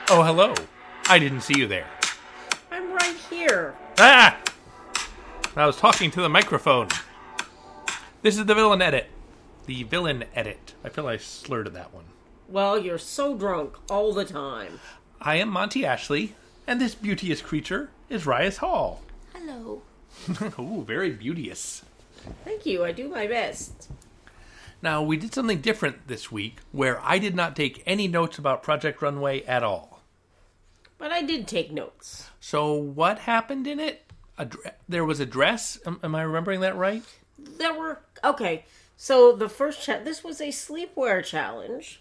Oh, hello. I didn't see you there. I'm right here. Ah! I was talking to the microphone. This is the Villain Edit. The Villain Edit. I feel I slurred at that one. Well, you're so drunk all the time. I am Monty Ashley, and this beauteous creature is Rias Hall. Hello. Ooh, very beauteous. Thank you. I do my best. Now, we did something different this week, where I did not take any notes about Project Runway at all. But I did take notes. So, what happened in it? There was a dress? Am I remembering that right? Okay, so the first this was a sleepwear challenge.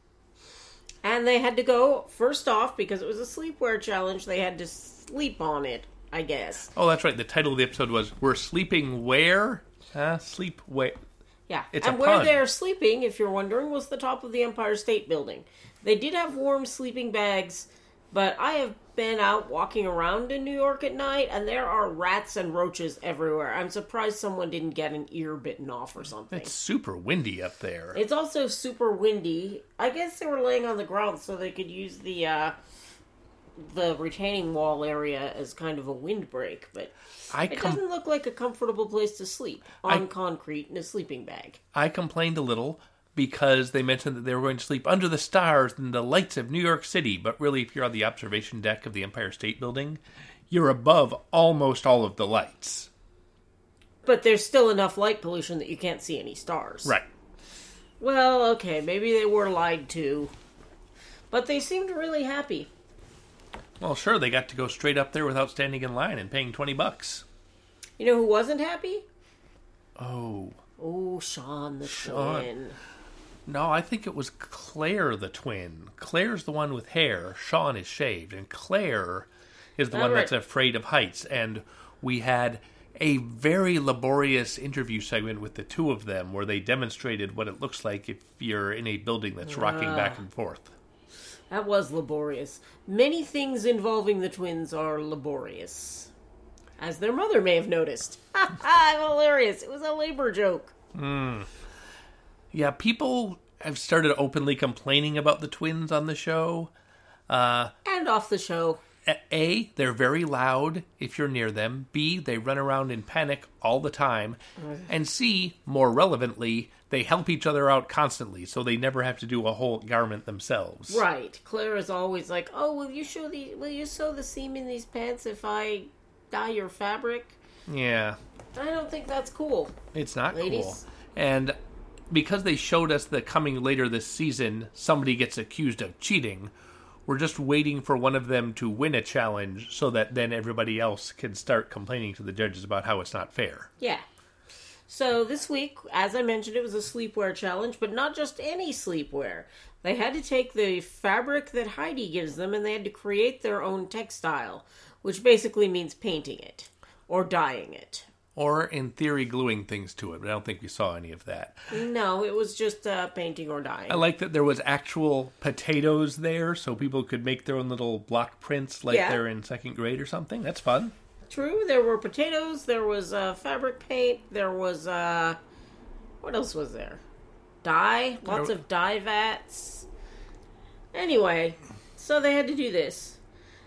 And they had to go, first off, because it was a sleepwear challenge, they had to sleep on it, I guess. Oh, that's right. The title of the episode was, We're Sleeping Where? Sleep where? Yeah, It's and a where pun. they're sleeping, if you're wondering, was the top of the Empire State Building. They did have warm sleeping bags, but I have been out walking around in New York at night, and there are rats and roaches everywhere. I'm surprised someone didn't get an ear bitten off or something. It's super windy up there. It's also super windy. I guess they were laying on the ground so they could use the retaining wall area as kind of a windbreak, but it doesn't look like a comfortable place to sleep on concrete in a sleeping bag. I complained a little because they mentioned that they were going to sleep under the stars and the lights of New York City, but really if you're on the observation deck of the Empire State Building, you're above almost all of the lights. But there's still enough light pollution that you can't see any stars. Right. Well, okay, maybe they were lied to. But they seemed really happy. Well, sure, they got to go straight up there without standing in line and paying $20. You know who wasn't happy? Oh, Sean the twin. no, I think it was Claire the twin. Claire's the one with hair. Sean is shaved. And Claire is the one that's afraid of heights. And we had a very laborious interview segment with the two of them where they demonstrated what it looks like if you're in a building that's rocking back and forth. That was laborious. Many things involving the twins are laborious. As their mother may have noticed. Hilarious. It was a labor joke. Yeah, people have started openly complaining about the twins on the show. And off the show. A, they're very loud if you're near them. B, they run around in panic all the time. And C, more relevantly, they help each other out constantly, so they never have to do a whole garment themselves. Right. Claire is always like, "Oh, will you sew the seam in these pants if I dye your fabric?" Yeah. I don't think that's cool. It's not Ladies. cool. And because they showed us that coming later this season, somebody gets accused of cheating, we're just waiting for one of them to win a challenge so that then everybody else can start complaining to the judges about how it's not fair. Yeah. So this week, as I mentioned, it was a sleepwear challenge, but not just any sleepwear. They had to take the fabric that Heidi gives them and they had to create their own textile, which basically means painting it or dyeing it. Or, in theory, gluing things to it, but I don't think we saw any of that. No, it was just painting or dyeing. I like that there was actual potatoes there, so people could make their own little block prints like they're in second grade or something. That's fun. True, there were potatoes, there was fabric paint, there was, what else was there? Dye, lots of dye vats. Anyway, so they had to do this.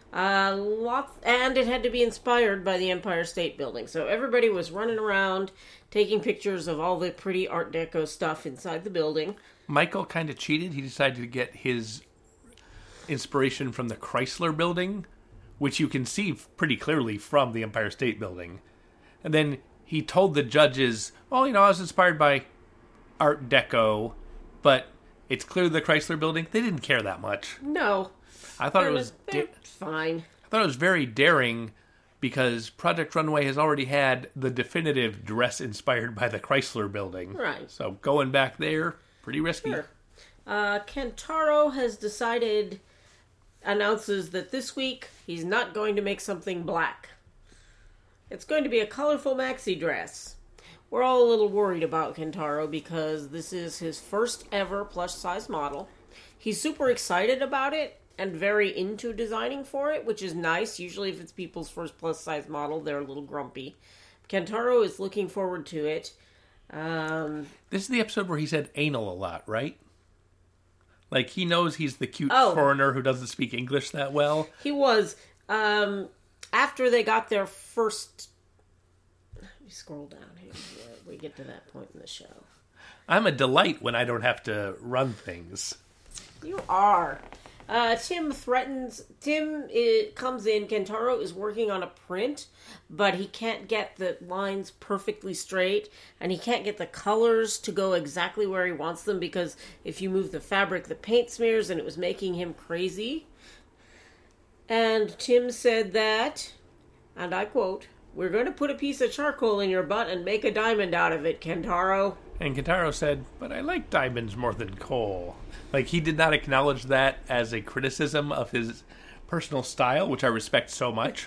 And it had to be inspired by the Empire State Building. So everybody was running around, taking pictures of all the pretty Art Deco stuff inside the building. Michael kind of cheated. He decided to get his inspiration from the Chrysler Building, which you can see pretty clearly from the Empire State Building. And then he told the judges, I was inspired by Art Deco, but it's clearly the Chrysler Building. They didn't care that much. No. I thought it was fine. I thought it was very daring because Project Runway has already had the definitive dress inspired by the Chrysler Building. Right. So going back there, pretty risky. Sure. Kentaro has announces that this week he's not going to make something black. It's going to be a colorful maxi dress. We're all a little worried about Kentaro because this is his first ever plush size model. He's super excited about it and very into designing for it, which is nice. Usually if it's people's first plus size model, they're a little grumpy. Kentaro is looking forward to it. This is the episode where he said anal a lot, right? Like, he knows he's the cute Oh. foreigner who doesn't speak English that well. He was. After they got their first... Let me scroll down here. We get to that point in the show. I'm a delight when I don't have to run things. You are. Tim comes in. Kentaro is working on a print, but he can't get the lines perfectly straight, and he can't get the colors to go exactly where he wants them, because if you move the fabric, the paint smears, and it was making him crazy. And Tim said that, and I quote, "We're going to put a piece of charcoal in your butt and make a diamond out of it, Kentaro." And Kentaro said, but I like diamonds more than coal. Like, he did not acknowledge that as a criticism of his personal style, which I respect so much.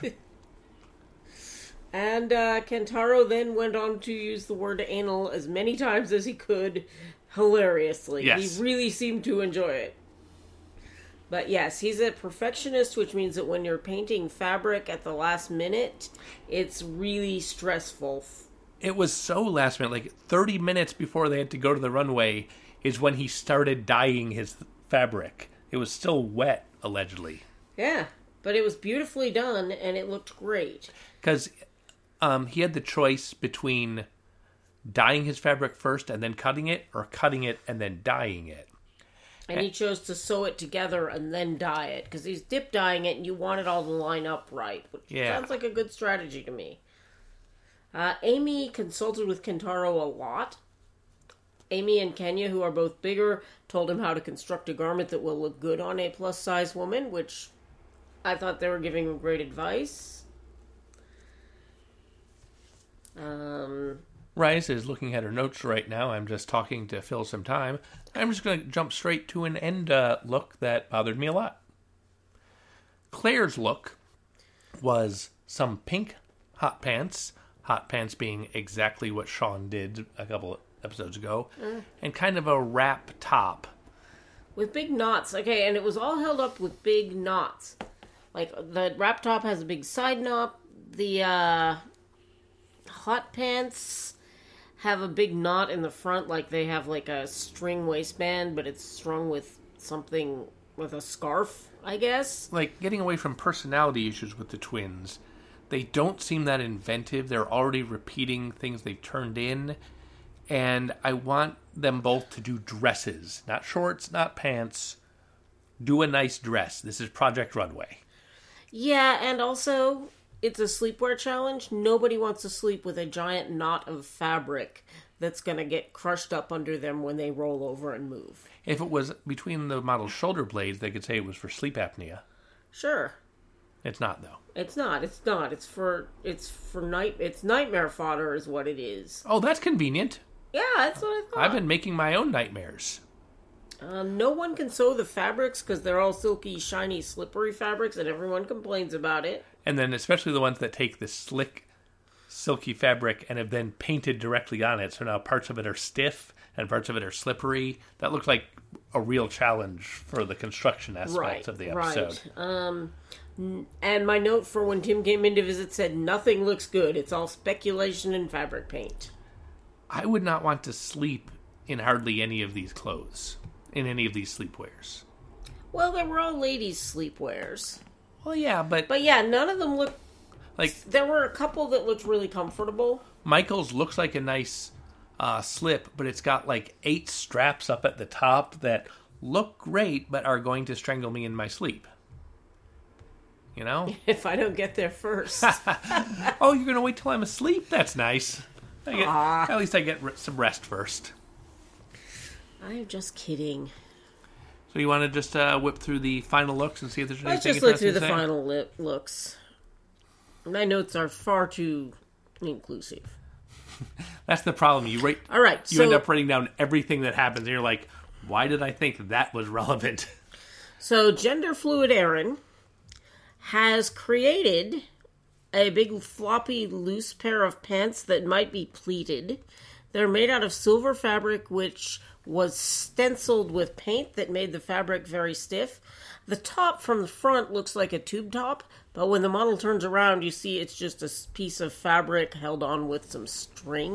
And Kentaro then went on to use the word anal as many times as he could, hilariously. Yes. He really seemed to enjoy it. But yes, he's a perfectionist, which means that when you're painting fabric at the last minute, it's really stressful. It was so last minute, like 30 minutes before they had to go to the runway is when he started dyeing his fabric. It was still wet, allegedly. Yeah, but it was beautifully done, and it looked great. Because he had the choice between dyeing his fabric first and then cutting it, or cutting it and then dyeing it. And he chose to sew it together and then dye it, because he's dip dyeing it, and you want it all to line up right, which sounds like a good strategy to me. Amy consulted with Kentaro a lot. Amy and Kenya, who are both bigger, told him how to construct a garment that will look good on a plus-size woman, which I thought they were giving him great advice. Rise is looking at her notes right now. I'm just talking to fill some time. I'm just going to jump straight to an end look that bothered me a lot. Claire's look was some pink hot pants being exactly what Sean did a couple episodes ago, and kind of a wrap top. With big knots. Okay, and it was all held up with big knots. Like, the wrap top has a big side knot. The hot pants have a big knot in the front, like they have like a string waistband, but it's strung with something, with a scarf, I guess. Like, getting away from personality issues with the twins, they don't seem that inventive. They're already repeating things they've turned in. And I want them both to do dresses. Not shorts, not pants. Do a nice dress. This is Project Runway. Yeah, and also, it's a sleepwear challenge. Nobody wants to sleep with a giant knot of fabric that's going to get crushed up under them when they roll over and move. If it was between the model's shoulder blades, they could say it was for sleep apnea. Sure. It's not, though. It's not. It's nightmare fodder is what it is. Oh, that's convenient. Yeah, that's what I thought. I've been making my own nightmares. No one can sew the fabrics because they're all silky, shiny, slippery fabrics, and everyone complains about it. And then especially the ones that take the slick, silky fabric and have been painted directly on it. So now parts of it are stiff and parts of it are slippery. That looked like a real challenge for the construction aspects of the episode. Right. And my note for when Tim came in to visit said, nothing looks good. It's all speculation and fabric paint. I would not want to sleep in hardly any of these clothes, in any of these sleepwears. Well, they were all ladies' sleepwears. Well, yeah, but yeah, none of them looked... Like, there were a couple that looked really comfortable. Michael's looks like a nice slip, but it's got like 8 straps up at the top that look great, but are going to strangle me in my sleep. You know? If I don't get there first. Oh, you're going to wait till I'm asleep? That's nice. At least I get some rest first. I'm just kidding. So you want to just whip through the final looks and see if there's anything Let's just look through the interesting to say? final looks. My notes are far too inclusive. That's the problem. All right, you end up writing down everything that happens, and you're like, why did I think that was relevant? So gender fluid Aaron has created a big floppy loose pair of pants that might be pleated. They're made out of silver fabric, which was stenciled with paint that made the fabric very stiff. The top from the front looks like a tube top, but when the model turns around, you see it's just a piece of fabric held on with some string.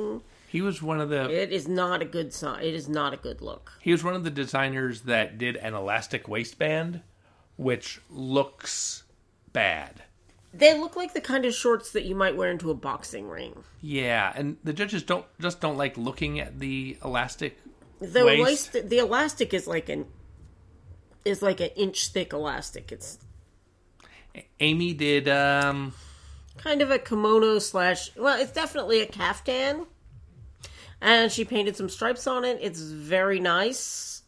He was one of the It is not a good sign. It is not a good look. he was one of the designers that did an elastic waistband, which looks bad. They look like the kind of shorts that you might wear into a boxing ring. Yeah, and the judges don't like looking at the elastic The waist. the elastic is like an inch thick elastic. It's Amy did kind of a kimono / well, it's definitely a caftan. And she painted some stripes on it. It's very nice.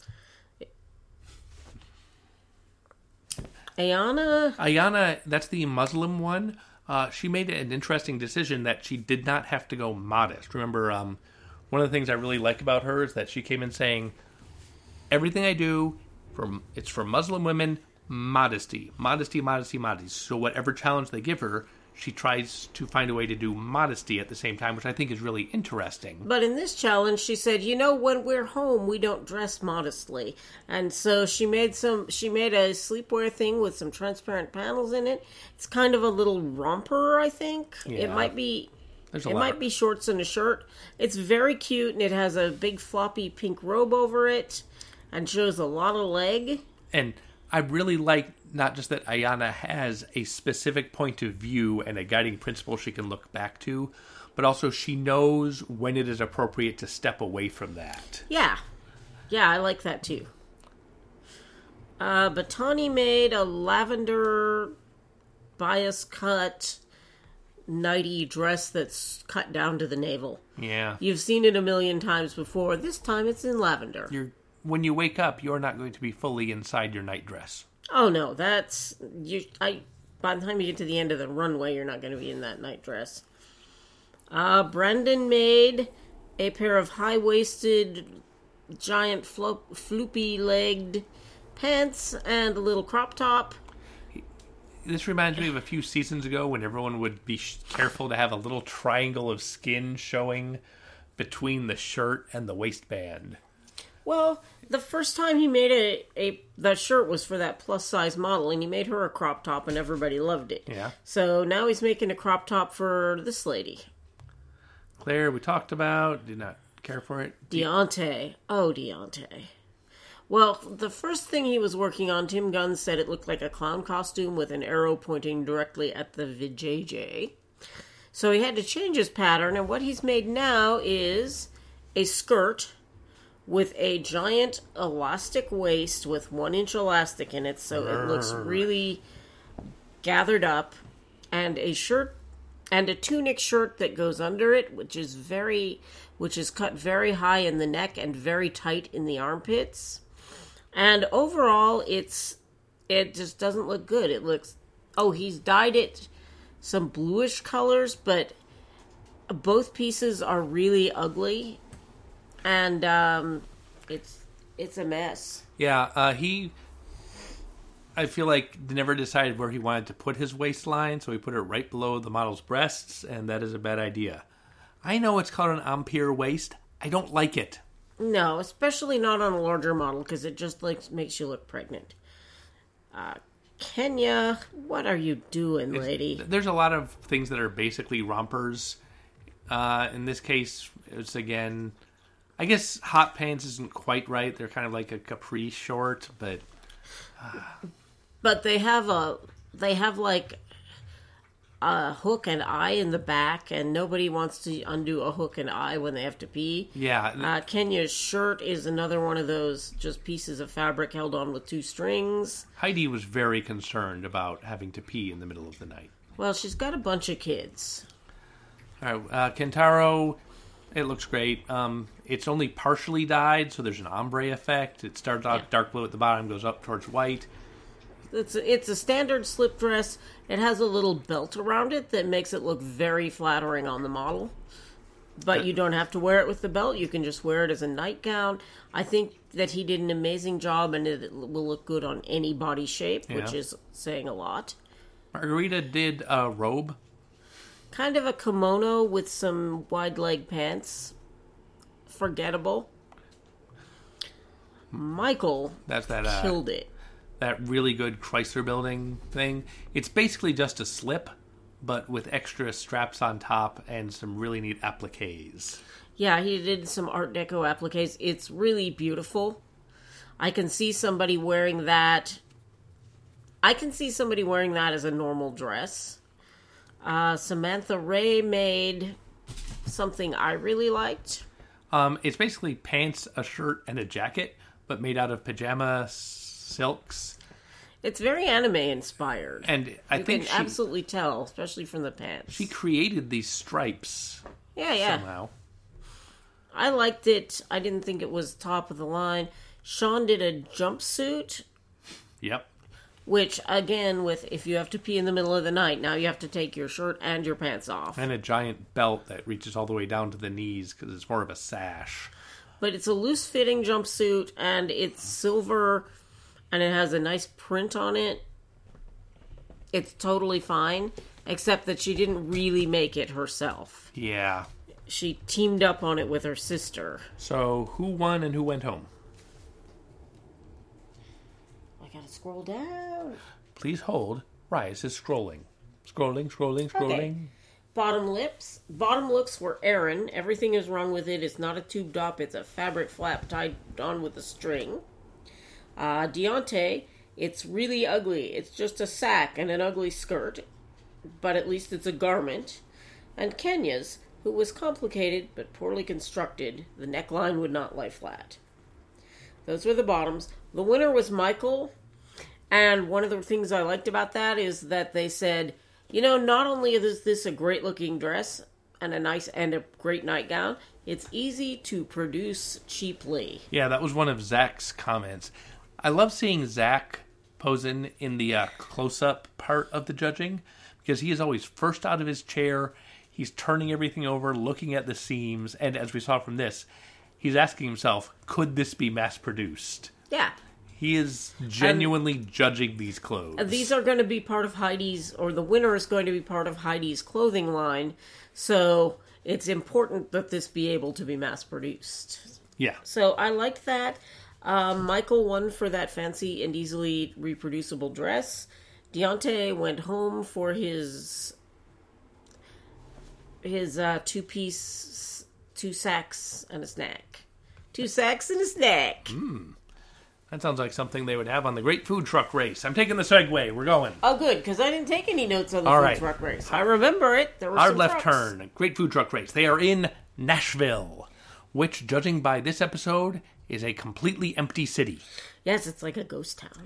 Ayana, that's the Muslim one. She made an interesting decision that she did not have to go modest. Remember, one of the things I really like about her is that she came in saying, everything I do, it's for Muslim women, modesty. Modesty, modesty, modesty. So whatever challenge they give her, she tries to find a way to do modesty at the same time, which I think is really interesting. But in this challenge, she said, when we're home, we don't dress modestly. And so she made a sleepwear thing with some transparent panels in it. It's kind of a little romper, I think. Yeah. It might be might be shorts and a shirt. It's very cute, and it has a big floppy pink robe over it and shows a lot of leg. And I really like not just that Ayana has a specific point of view and a guiding principle she can look back to, but also she knows when it is appropriate to step away from that. Yeah. Yeah, I like that too. Batani made a lavender bias cut nighty dress that's cut down to the navel. Yeah. You've seen it a million times before. This time it's in lavender. When you wake up, you're not going to be fully inside your nightdress. Oh no, that's by the time you get to the end of the runway, you're not going to be in that night dress. Brendan made a pair of high-waisted, giant floopy-legged pants and a little crop top. This reminds me of a few seasons ago when everyone would be careful to have a little triangle of skin showing between the shirt and the waistband. Well, the first time he made the shirt was for that plus-size model, and he made her a crop top, and everybody loved it. Yeah. So now he's making a crop top for this lady. Claire, we talked about, did not care for it. Deontay. Oh, Deontay. Well, the first thing he was working on, Tim Gunn said it looked like a clown costume with an arrow pointing directly at the vajayjay. So he had to change his pattern, and what he's made now is a skirt with a giant elastic waist with 1-inch elastic in it, so it looks really gathered up, and a shirt and a tunic shirt that goes under it, which is cut very high in the neck and very tight in the armpits. And overall, it just doesn't look good. It looks, he's dyed it some bluish colors, but both pieces are really ugly. And it's a mess. Yeah, I feel like never decided where he wanted to put his waistline, so he put it right below the model's breasts, and that is a bad idea. I know it's called an Empire waist. I don't like it. No, especially not on a larger model, because it just makes you look pregnant. Kenya, what are you doing, lady? There's a lot of things that are basically rompers. In this case, it's again, I guess hot pants isn't quite right. They're kind of like a capri short, but they have like a hook and eye in the back, and nobody wants to undo a hook and eye when they have to pee. Yeah. Kenya's shirt is another one of those just pieces of fabric held on with 2 strings. Heidi was very concerned about having to pee in the middle of the night. Well, she's got a bunch of kids. All right, Kentaro, it looks great. It's only partially dyed, so there's an ombre effect. It starts out dark blue at the bottom, goes up towards white. It's a standard slip dress. It has a little belt around it that makes it look very flattering on the model. But you don't have to wear it with the belt. You can just wear it as a nightgown. I think that he did an amazing job, and it will look good on any body shape, which is saying a lot. Margarita did a robe. Kind of a kimono with some wide leg pants. Forgettable. Michael killed it. That really good Chrysler building thing. It's basically just a slip, but with extra straps on top and some really neat appliques. Yeah, he did some Art Deco appliques. It's really beautiful. I can see somebody wearing that. I can see somebody wearing that as a normal dress. Samantha Ray made something I really liked. It's basically pants, a shirt, and a jacket, but made out of pajama silks. It's very anime inspired. And I think you can absolutely tell, especially from the pants. She created these stripes. Yeah. Somehow. I liked it. I didn't think it was top of the line. Sean did a jumpsuit. Yep. Which, again, if you have to pee in the middle of the night, now you have to take your shirt and your pants off. And a giant belt that reaches all the way down to the knees because it's more of a sash. But it's a loose-fitting jumpsuit, and it's silver, and it has a nice print on it. It's totally fine, except that she didn't really make it herself. Yeah. She teamed up on it with her sister. So, who won and who went home? I gotta scroll down. Please hold. Rise is scrolling. Scrolling. Okay. Bottom looks were Aaron. Everything is wrong with it. It's not a tube top. It's a fabric flap tied on with a string. Deontay, it's really ugly. It's just a sack and an ugly skirt. But at least it's a garment. And Kenya's, who was complicated but poorly constructed. The neckline would not lie flat. Those were the bottoms. The winner was Michael. And one of the things I liked about that is that they said, not only is this a great looking dress and a great nightgown, it's easy to produce cheaply. Yeah, that was one of Zach's comments. I love seeing Zach posing in the close-up part of the judging because he is always first out of his chair. He's turning everything over, looking at the seams, and as we saw from this, he's asking himself, could this be mass-produced? Yeah. He is genuinely judging these clothes. These are going to be part of Heidi's, or the winner is going to be part of Heidi's clothing line, so it's important that this be able to be mass-produced. Yeah. So I liked that. Michael won for that fancy and easily reproducible dress. Deontay went home for his two-piece, 2 sacks and a snack. 2 sacks and a snack. That sounds like something they would have on the Great Food Truck Race. I'm taking the Segway. We're going. Oh, good, because I didn't take any notes on the food truck race. I remember it. There were Hard some left trucks. turn. Great Food Truck Race. They are in Nashville, which, judging by this episode, is a completely empty city. Yes, it's like a ghost town.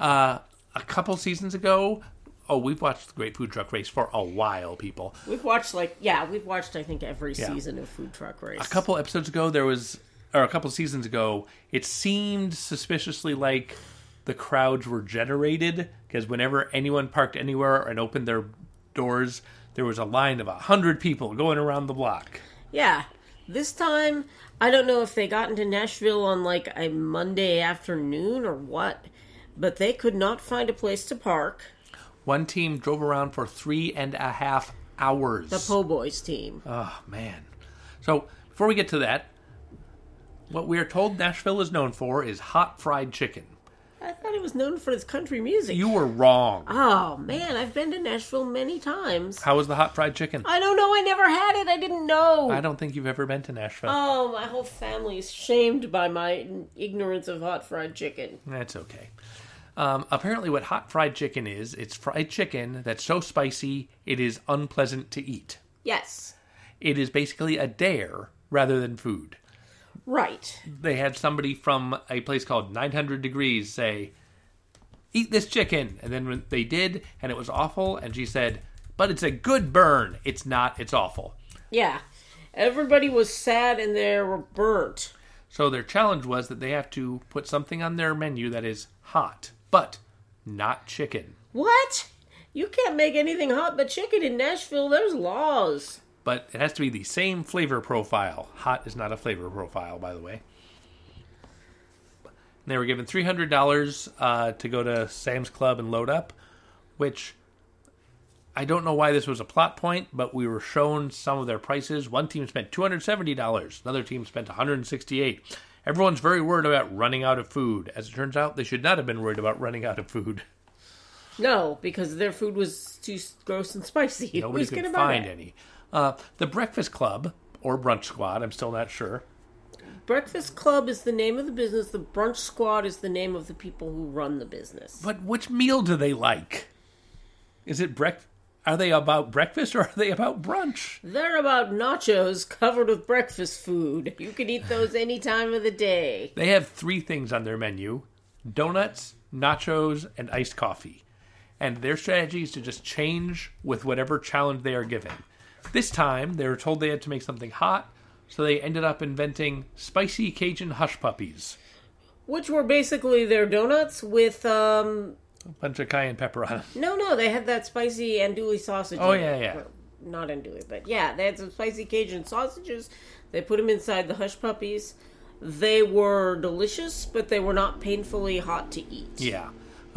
A couple seasons ago... Oh, we've watched the Great Food Truck Race for a while, people. We've watched, I think, every season of Food Truck Race. A couple episodes ago, a couple seasons ago, it seemed suspiciously like the crowds were generated, because whenever anyone parked anywhere and opened their doors, there was a line of 100 people going around the block. Yeah. This time, I don't know if they got into Nashville on, a Monday afternoon or what, but they could not find a place to park. One team drove around for 3.5 hours. The Po' Boys team. Oh, man. So, before we get to that, what we are told Nashville is known for is hot fried chicken. I thought it was known for its country music. You were wrong. Oh, man, I've been to Nashville many times. How was the hot fried chicken? I don't know. I never had it. I didn't know. I don't think you've ever been to Nashville. Oh, my whole family is shamed by my ignorance of hot fried chicken. That's okay. Apparently what hot fried chicken is, it's fried chicken that's so spicy it is unpleasant to eat. Yes. It is basically a dare rather than food. Right. They had somebody from a place called 900 Degrees say, eat this chicken. And then when they did, and it was awful, and she said, but it's a good burn. It's not, it's awful. Yeah. Everybody was sad and they were burnt. So their challenge was that they have to put something on their menu that is hot, but not chicken. What? You can't make anything hot but chicken in Nashville. There's laws. But it has to be the same flavor profile. Hot is not a flavor profile, by the way. And they were given $300 to go to Sam's Club and load up, which I don't know why this was a plot point, but we were shown some of their prices. One team spent $270. Another team spent $168. Everyone's very worried about running out of food. As it turns out, they should not have been worried about running out of food. No, because their food was too gross and spicy. Nobody Who's could gonna buy find that? any. The Breakfast Club, or Brunch Squad, I'm still not sure. Breakfast Club is the name of the business. The Brunch Squad is the name of the people who run the business. But which meal do they like? Is it Are they about breakfast or are they about brunch? They're about nachos covered with breakfast food. You can eat those any time of the day. They have 3 things on their menu: donuts, nachos, and iced coffee. And their strategy is to just change with whatever challenge they are given. This time, they were told they had to make something hot, so they ended up inventing spicy Cajun hush puppies. Which were basically their donuts with, A bunch of cayenne pepper on them. No, they had that spicy andouille sausage. Oh, in it. yeah. Well, not andouille, but yeah, they had some spicy Cajun sausages. They put them inside the hush puppies. They were delicious, but they were not painfully hot to eat. Yeah.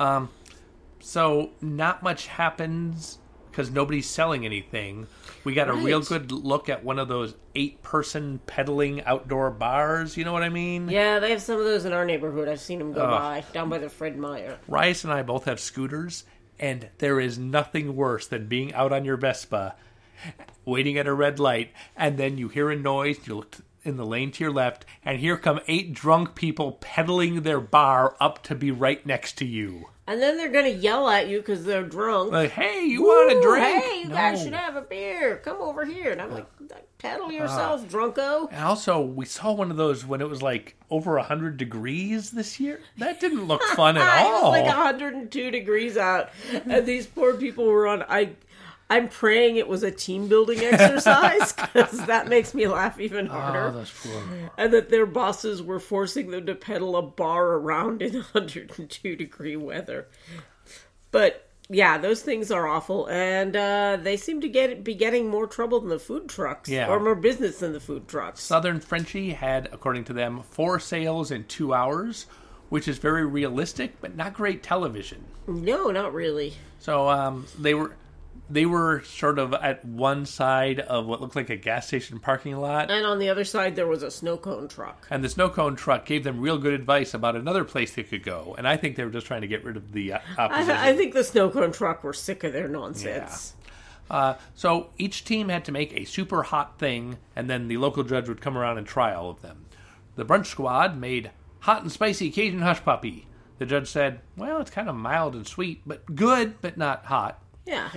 So not much happens because nobody's selling anything. We got a real good look at one of those 8-person pedaling outdoor bars. You know what I mean? Yeah, they have some of those in our neighborhood. I've seen them go by, down by the Fred Meyer. Rice and I both have scooters, and there is nothing worse than being out on your Vespa, waiting at a red light, and then you hear a noise, you look in the lane to your left, and here come 8 drunk people pedaling their bar up to be right next to you. And then they're going to yell at you because they're drunk. Like, hey, you want a drink? Hey, you guys should have a beer. Come over here. And I'm like, pedal yourself, drunko. And also, we saw one of those when it was like over 100 degrees this year. That didn't look fun at all. It was like 102 degrees out. And these poor people were on... I'm praying it was a team building exercise because that makes me laugh even harder. Oh, that's poor. And that their bosses were forcing them to pedal a bar around in 102 degree weather. But yeah, those things are awful, and they seem to be getting more trouble than the food trucks, or more business than the food trucks. Southern Frenchie had, according to them, 4 sales in 2 hours, which is very realistic, but not great television. No, not really. So they were sort of at one side of what looked like a gas station parking lot. And on the other side, there was a snow cone truck. And the snow cone truck gave them real good advice about another place they could go. And I think they were just trying to get rid of the opposition. I think the snow cone truck were sick of their nonsense. Yeah. So each team had to make a super hot thing, and then the local judge would come around and try all of them. The Brunch Squad made hot and spicy Cajun hush puppy. The judge said, well, it's kind of mild and sweet, but good, but not hot. Yeah,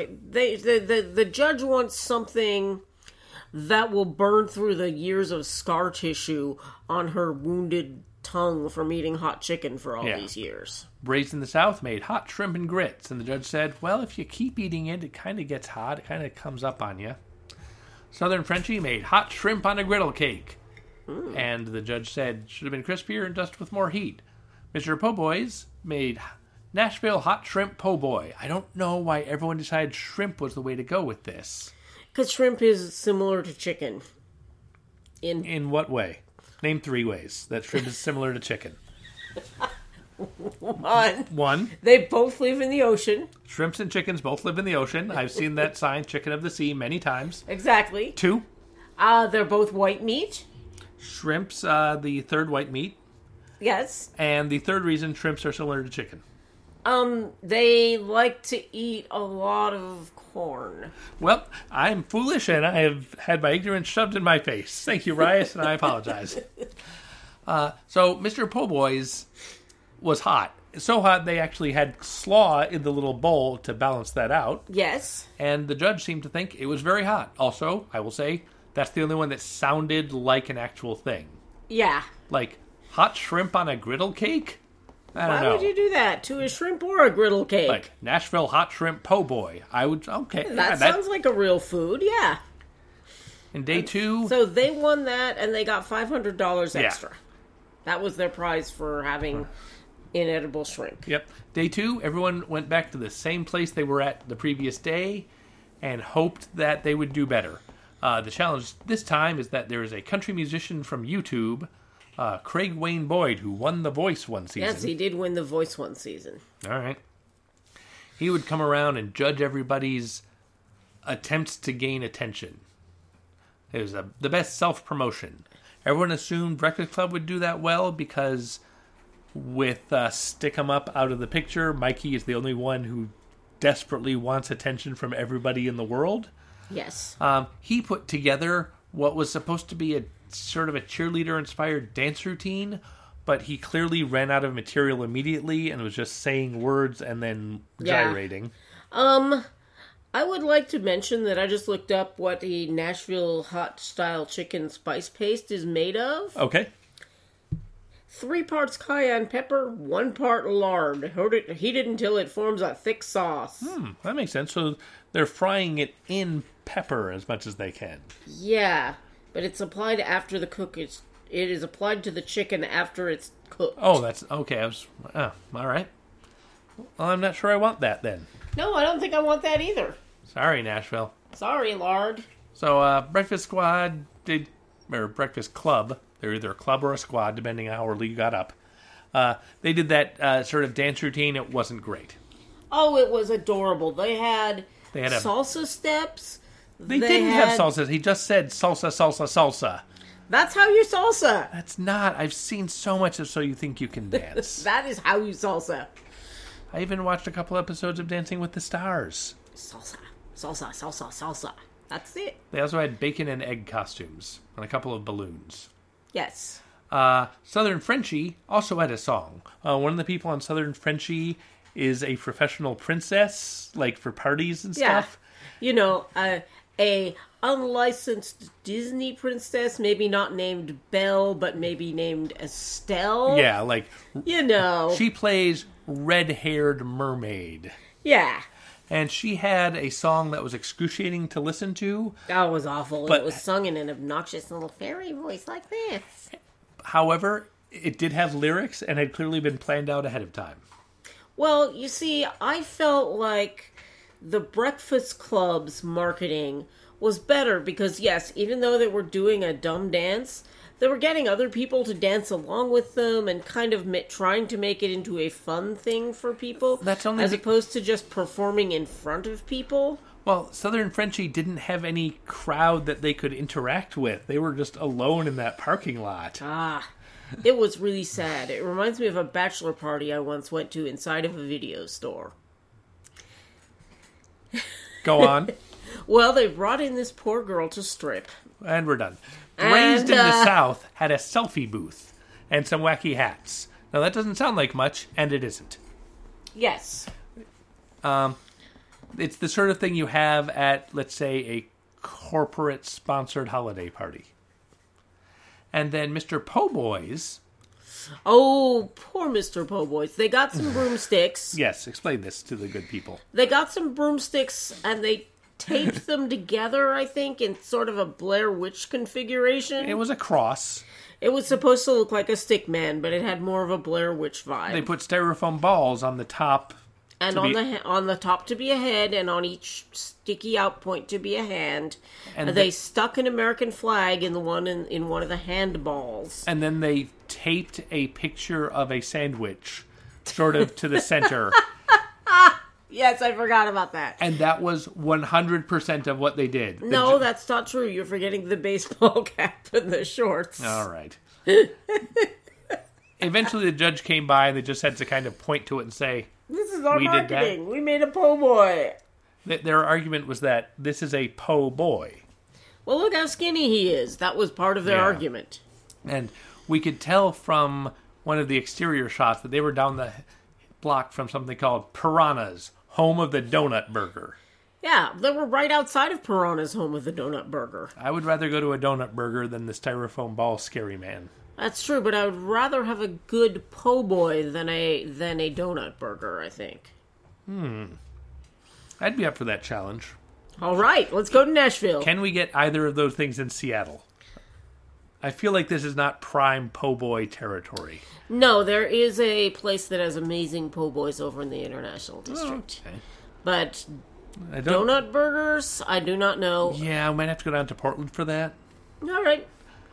the judge wants something that will burn through the years of scar tissue on her wounded tongue from eating hot chicken for all these years. Braised in the South made hot shrimp and grits, and the judge said, well, if you keep eating it, it kind of gets hot, it kind of comes up on you. Southern Frenchie made hot shrimp on a griddle cake, and the judge said, should have been crispier and dusted with more heat. Mr. Po' Boys made Nashville hot shrimp po' boy. I don't know why everyone decided shrimp was the way to go with this. Because shrimp is similar to chicken. In what way? Name 3 ways that shrimp is similar to chicken. One. They both live in the ocean. Shrimps and chickens both live in the ocean. I've seen that sign, chicken of the sea, many times. Exactly. 2. They're both white meat. Shrimps, the third white meat. Yes. And the third reason shrimps are similar to chicken. They like to eat a lot of corn. Well, I'm foolish and I have had my ignorance shoved in my face. Thank you, Rias, and I apologize. So Mr. Po' Boys was hot. So hot they actually had slaw in the little bowl to balance that out. Yes. And the judge seemed to think it was very hot. Also, I will say, that's the only one that sounded like an actual thing. Yeah. Like, hot shrimp on a griddle cake? I don't know. Why would you do that to a shrimp or a griddle cake? Like, Nashville hot shrimp po' boy. I would, okay. That sounds like a real food, yeah. And day 2... So they won that, and they got $500 extra. Yeah. That was their prize for having inedible shrimp. Yep. Day 2, everyone went back to the same place they were at the previous day and hoped that they would do better. The challenge this time is that there is a country musician from YouTube, Craig Wayne Boyd, who won The Voice one season. Yes, he did win The Voice one season. All right. He would come around and judge everybody's attempts to gain attention. It was the best self-promotion. Everyone assumed Breakfast Club would do that well because with Stick 'em Up out of the picture, Mikey is the only one who desperately wants attention from everybody in the world. Yes. He put together what was supposed to be a sort of a cheerleader-inspired dance routine, but he clearly ran out of material immediately and was just saying words and then gyrating. I would like to mention that I just looked up what the Nashville hot style chicken spice paste is made of. Okay. 3 parts cayenne pepper, 1 part lard. Heated until it forms a thick sauce. That makes sense. So they're frying it in pepper as much as they can. Yeah, but it's applied after the cook. It is applied to the chicken after it's cooked. Oh, that's okay. All right. Well, I'm not sure I want that then. No, I don't think I want that either. Sorry, Nashville. Sorry, lard. So, Breakfast Squad or Breakfast Club, they're either a club or a squad, depending on how early you got up. They did that sort of dance routine. It wasn't great. Oh, it was adorable. They had a salsa steps. They didn't have salsa. He just said salsa, salsa, salsa. That's how you salsa. That's not. I've seen so much of So You Think You Can Dance. That is how you salsa. I even watched a couple episodes of Dancing with the Stars. Salsa, salsa, salsa, salsa. That's it. They also had bacon and egg costumes and a couple of balloons. Yes. Southern Frenchie also had a song. One of the people on Southern Frenchie is a professional princess, like for parties and stuff. You know, a unlicensed Disney princess, maybe not named Belle, but maybe named Estelle. Yeah, like... You know. She plays red-haired mermaid. Yeah. And she had a song that was excruciating to listen to. That was awful. But, it was sung in an obnoxious little fairy voice like this. However, it did have lyrics and had clearly been planned out ahead of time. Well, you see, I felt like the Breakfast Club's marketing was better because, yes, even though they were doing a dumb dance, they were getting other people to dance along with them and kind of trying to make it into a fun thing for people. That's only as opposed to just performing in front of people. Well, Southern Frenchie didn't have any crowd that they could interact with. They were just alone in that parking lot. It was really sad. It reminds me of a bachelor party I once went to inside of a video store. Go on. Well, they brought in this poor girl to strip. And we're done. Raised in the South had a selfie booth and some wacky hats. Now, that doesn't sound like much, and it isn't. Yes. It's the sort of thing you have at, let's say, a corporate-sponsored holiday party. And then Mr. Po' Boys... Oh, poor Mr. Po' Boys. They got some broomsticks. Yes, explain this to the good people. They got some broomsticks, and they taped them together, I think, in sort of a Blair Witch configuration. It was a cross. It was supposed to look like a stick man, but it had more of a Blair Witch vibe. They put styrofoam balls on the top. And on the top to be a head, and on each sticky out point to be a hand. And they stuck an American flag in one of the handballs. And then they taped a picture of a sandwich, sort of to the center. Yes, I forgot about that. And that was 100% of what they did. No, that's not true. You're forgetting the baseball cap and the shorts. All right. Eventually, the judge came by, and they just had to kind of point to it and say, "This is our marketing. We made a po' boy." Their argument was that this is a po' boy. Well, look how skinny he is. That was part of their argument. And we could tell from one of the exterior shots that they were down the block from something called Piranha's, home of the donut burger. Yeah, they were right outside of Piranha's, home of the donut burger. I would rather go to a donut burger than the styrofoam ball scary man. That's true, but I would rather have a good po' boy than a donut burger, I think. I'd be up for that challenge. All right, let's go to Nashville. Can we get either of those things in Seattle? I feel like this is not prime po' boy territory. No, there is a place that has amazing po' boys over in the International District. Okay. But donut burgers, I do not know. Yeah, I might have to go down to Portland for that. All right.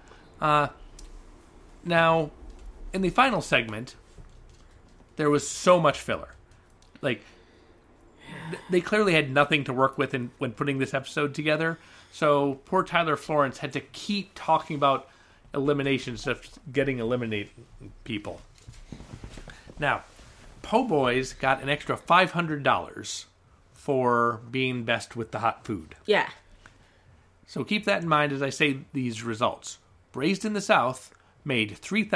Now, in the final segment, there was so much filler. Like, they clearly had nothing to work with when putting this episode together. So poor Tyler Florence had to keep talking about eliminations of getting eliminated people. Now, Po' Boys got an extra $500 for being best with the hot food. Yeah. So keep that in mind as I say these results. Braised in the South made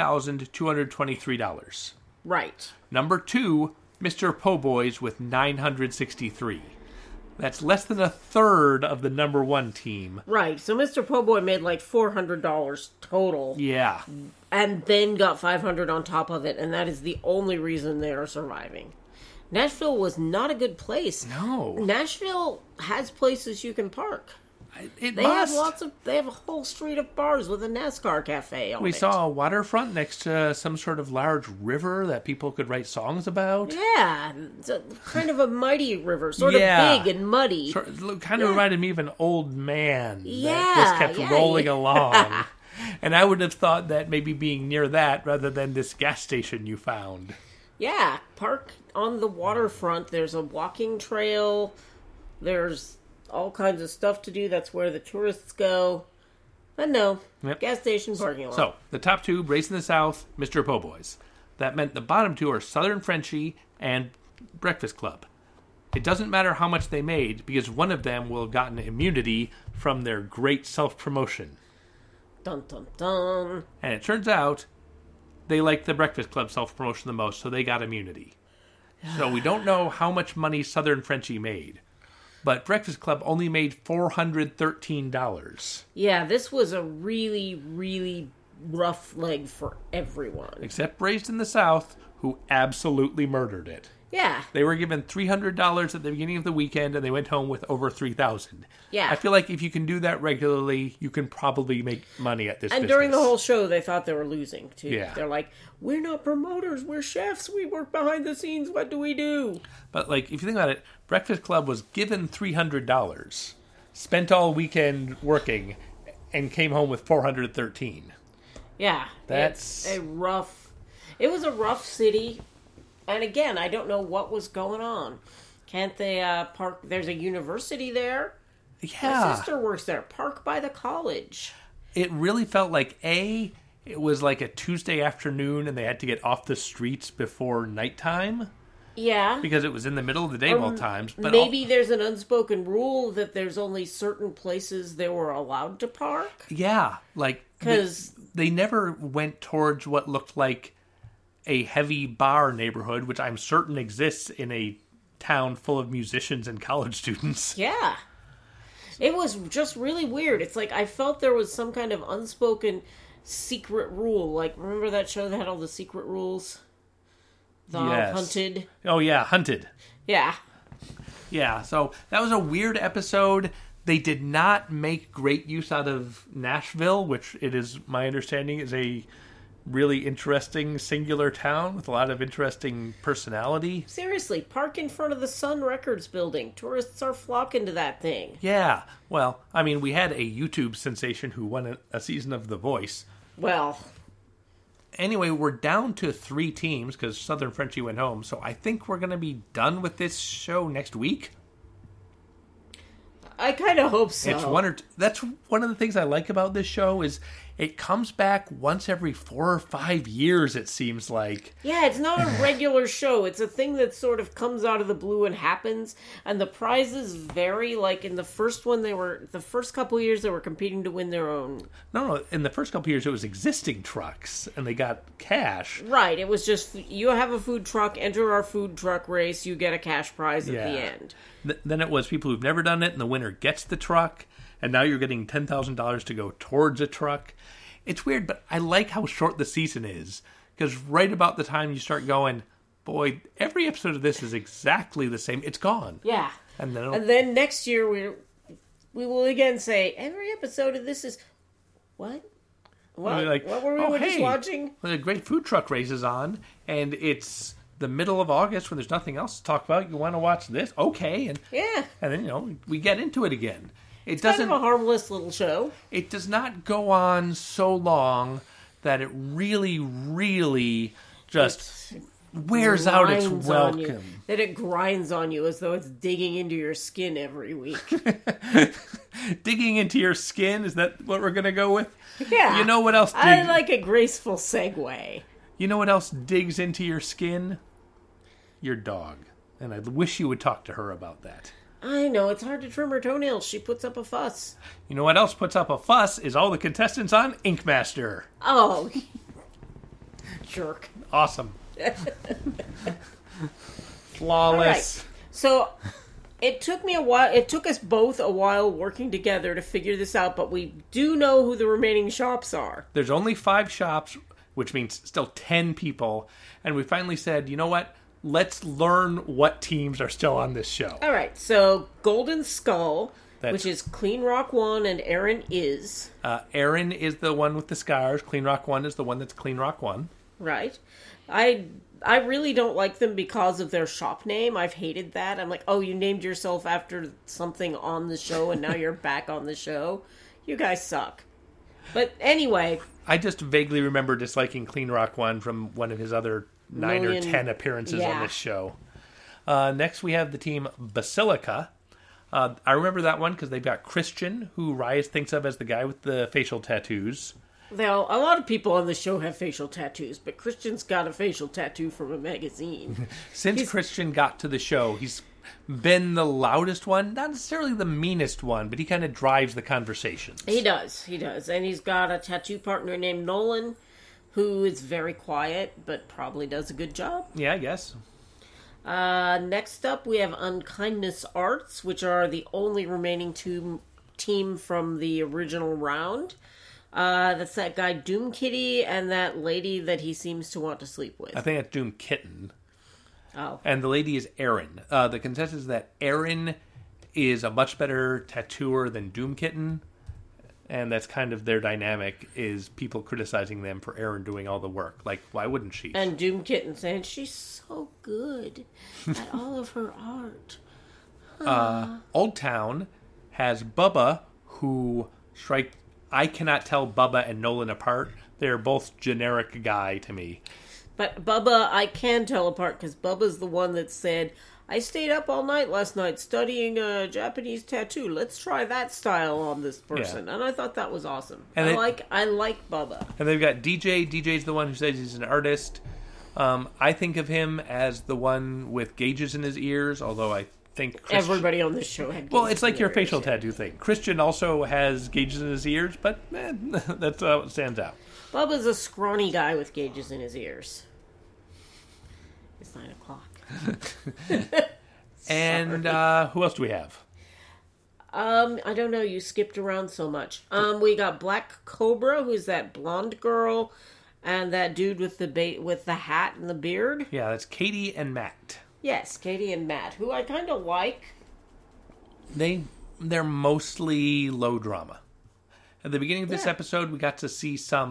$3,223. Right. Number 2, Mr. Po' Boys with $963. That's less than a third of the number 1 team. Right. So Mr. Po' Boy made like $400 total. Yeah. And then got $500 on top of it. And that is the only reason they are surviving. Nashville was not a good place. No. Nashville has places you can park. They have they have a whole street of bars with a NASCAR cafe on it. We saw a waterfront next to some sort of large river that people could write songs about. Yeah, it's kind of a mighty river, sort of big and muddy. Kind of reminded me of an old man that just kept Yeah, rolling along. And I would have thought that maybe being near that rather than this gas station you found. Yeah, park on the waterfront. There's a walking trail. There's all kinds of stuff to do. That's where the tourists go. But no, gas station parking lot. So, the top 2, Braised in the South, Mr. Po' Boys. That meant the bottom 2 are Southern Frenchie and Breakfast Club. It doesn't matter how much they made, because one of them will have gotten immunity from their great self-promotion. Dun, dun, dun. And it turns out they like the Breakfast Club self-promotion the most, so they got immunity. So we don't know how much money Southern Frenchie made. But Breakfast Club only made $413. Yeah, this was a really, really rough leg for everyone. Except Braised in the South, who absolutely murdered it. Yeah. They were given $300 at the beginning of the weekend, and they went home with over $3,000. Yeah. I feel like if you can do that regularly, you can probably make money at this business. And during the whole show, they thought they were losing, too. Yeah. They're like, we're not promoters, we're chefs, we work behind the scenes, what do we do? But, like, if you think about it, Breakfast Club was given $300, spent all weekend working, and came home with $413. Yeah. That's It was a rough city. And again, I don't know what was going on. Can't they park? There's a university there. Yeah. My sister works there. Park by the college. It really felt like, it was like a Tuesday afternoon and they had to get off the streets before nighttime. Yeah. Because it was in the middle of the day both times. But maybe there's an unspoken rule that there's only certain places they were allowed to park. Yeah. Like, because they never went towards what looked like a heavy bar neighborhood, which I'm certain exists in a town full of musicians and college students. Yeah. It was just really weird. It's like I felt there was some kind of unspoken secret rule. Like, remember that show that had all the secret rules? Hunted? Oh, yeah, Hunted. Yeah. Yeah, so that was a weird episode. They did not make great use out of Nashville, which it is my understanding is a really interesting singular town with a lot of interesting personality. Seriously, park in front of the Sun Records building. Tourists are flocking to that thing. Yeah. Well, I mean, we had a YouTube sensation who won a season of The Voice. Well. Anyway, we're down to 3 teams because Southern Frenchie went home. So I think we're going to be done with this show next week. I kind of hope so. That's one of the things I like about this show is it comes back once every 4 or 5 years, it seems like. Yeah, it's not a regular show. It's a thing that sort of comes out of the blue and happens. And the prizes vary. Like in the first couple of years, they were competing to win their own. No. In the first couple of years, it was existing trucks, and they got cash. Right. It was just, you have a food truck, enter our food truck race, you get a cash prize at the end. Then it was people who've never done it, and the winner gets the truck. And now you're getting $10,000 to go towards a truck. It's weird, but I like how short the season is. Because right about the time you start going, boy, every episode of this is exactly the same. It's gone. Yeah. And then next year we will again say, every episode of this is... What? What? Like, what were we just watching? Well, a great food truck race is on, and it's the middle of August when there's nothing else to talk about. You want to watch this? Okay. And then, we get into it again. It's kind of a harmless little show. It does not go on so long that it really, really just wears out its welcome. That it grinds on you as though it's digging into your skin every week. Digging into your skin? Is that what we're going to go with? Yeah. You know what else? I like a graceful segue. You know what else digs into your skin? Your dog. And I wish you would talk to her about that. I know, it's hard to trim her toenails. She puts up a fuss. You know what else puts up a fuss is all the contestants on Ink Master. Oh. Jerk. Awesome. Flawless. Right. So, it took me a while. It took us both a while working together to figure this out, but we do know who the remaining shops are. There's only 5 shops, which means still 10 people. And we finally said, you know what? Let's learn what teams are still on this show. All right. So, Golden Skull, which is Clean Rock 1, and Aaron is. Aaron is the one with the scars. Clean Rock 1 is the one that's Clean Rock 1. Right. I really don't like them because of their shop name. I've hated that. I'm like, oh, you named yourself after something on the show, and now you're back on the show. You guys suck. But anyway. I just vaguely remember disliking Clean Rock 1 from one of his other 9 or 10 appearances on this show. Next, we have the team Basilica. I remember that one because they've got Christian, who Reyes thinks of as the guy with the facial tattoos. Now, a lot of people on the show have facial tattoos, but Christian's got a facial tattoo from a magazine. Since Christian got to the show, he's been the loudest one, not necessarily the meanest one, but he kind of drives the conversations. He does. And he's got a tattoo partner named Nolan, who is very quiet, but probably does a good job. Yeah, I guess. Next up, we have Unkindness Arts, which are the only remaining team from the original round. That's that guy Doom Kitty and that lady that he seems to want to sleep with. I think that's Doom Kitten. Oh. And the lady is Erin. The contest is that Erin is a much better tattooer than Doom Kitten. And that's kind of their dynamic, is people criticizing them for Erin doing all the work. Like, why wouldn't she? And Doom Kitten saying, she's so good at all of her art. Old Town has Bubba, who I cannot tell Bubba and Nolan apart. They're both generic guy to me. But Bubba, I can tell apart, because Bubba's the one that said, I stayed up all night last night studying a Japanese tattoo. Let's try that style on this person. Yeah. And I thought that was awesome. And I like Bubba. And they've got DJ. DJ's the one who says he's an artist. I think of him as the one with gauges in his ears, although I think everybody on this show had gauges. Well, it's like your facial tattoo thing. Christian also has gauges in his ears, but that's how it stands out. Bubba's a scrawny guy with gauges in his ears. It's 9 o'clock. And who else do we have? I don't know. You skipped around so much. We got Black Cobra, who's that blonde girl, and that dude with the hat and the beard. Yeah, that's Katie and Matt. Yes, Katie and Matt, who I kind of like. They're mostly low drama. At the beginning of this episode, we got to see some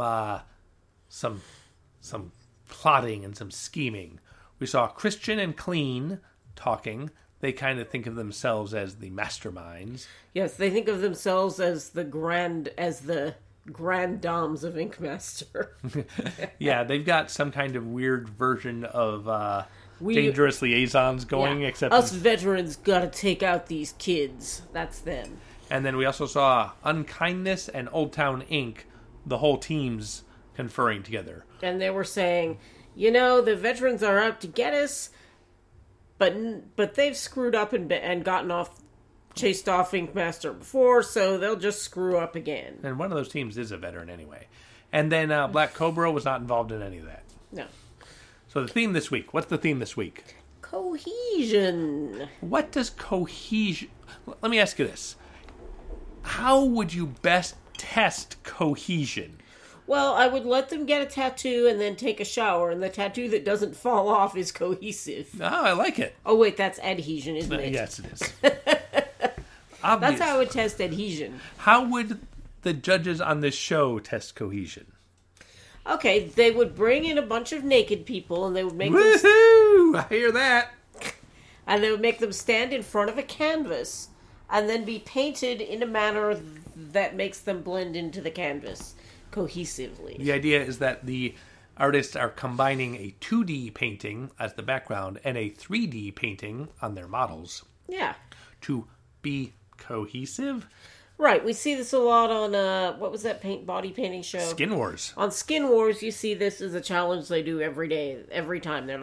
plotting and some scheming. We saw Christian and Clean talking. They kind of think of themselves as the masterminds. Yes, they think of themselves as the grand dames of Ink Master. Yeah, they've got some kind of weird version of dangerous liaisons going. Yeah. Except us veterans gotta take out these kids. That's them. And then we also saw Unkindness and Old Town Inc., the whole teams conferring together. And they were saying, you know, the veterans are out to get us, but they've screwed up and chased off Ink Master before, so they'll just screw up again. And one of those teams is a veteran anyway. And then Black Cobra was not involved in any of that. No. So the theme this week. What's the theme this week? Cohesion. What does cohesion... Let me ask you this. How would you best test cohesion? Well, I would let them get a tattoo and then take a shower, and the tattoo that doesn't fall off is cohesive. Oh, I like it. Oh, wait, that's adhesion, isn't it? Yes, it is. That's how I would test adhesion. How would the judges on this show test cohesion? Okay, they would bring in a bunch of naked people, and they would make Woohoo! I hear that. And they would make them stand in front of a canvas, and then be painted in a manner that makes them blend into the canvas cohesively. The idea is that the artists are combining a 2D painting as the background and a 3D painting on their models. Yeah. To be cohesive. Right. We see this a lot on, what was that body painting show? Skin Wars. On Skin Wars, you see this as a challenge they do every day, every time. They're like,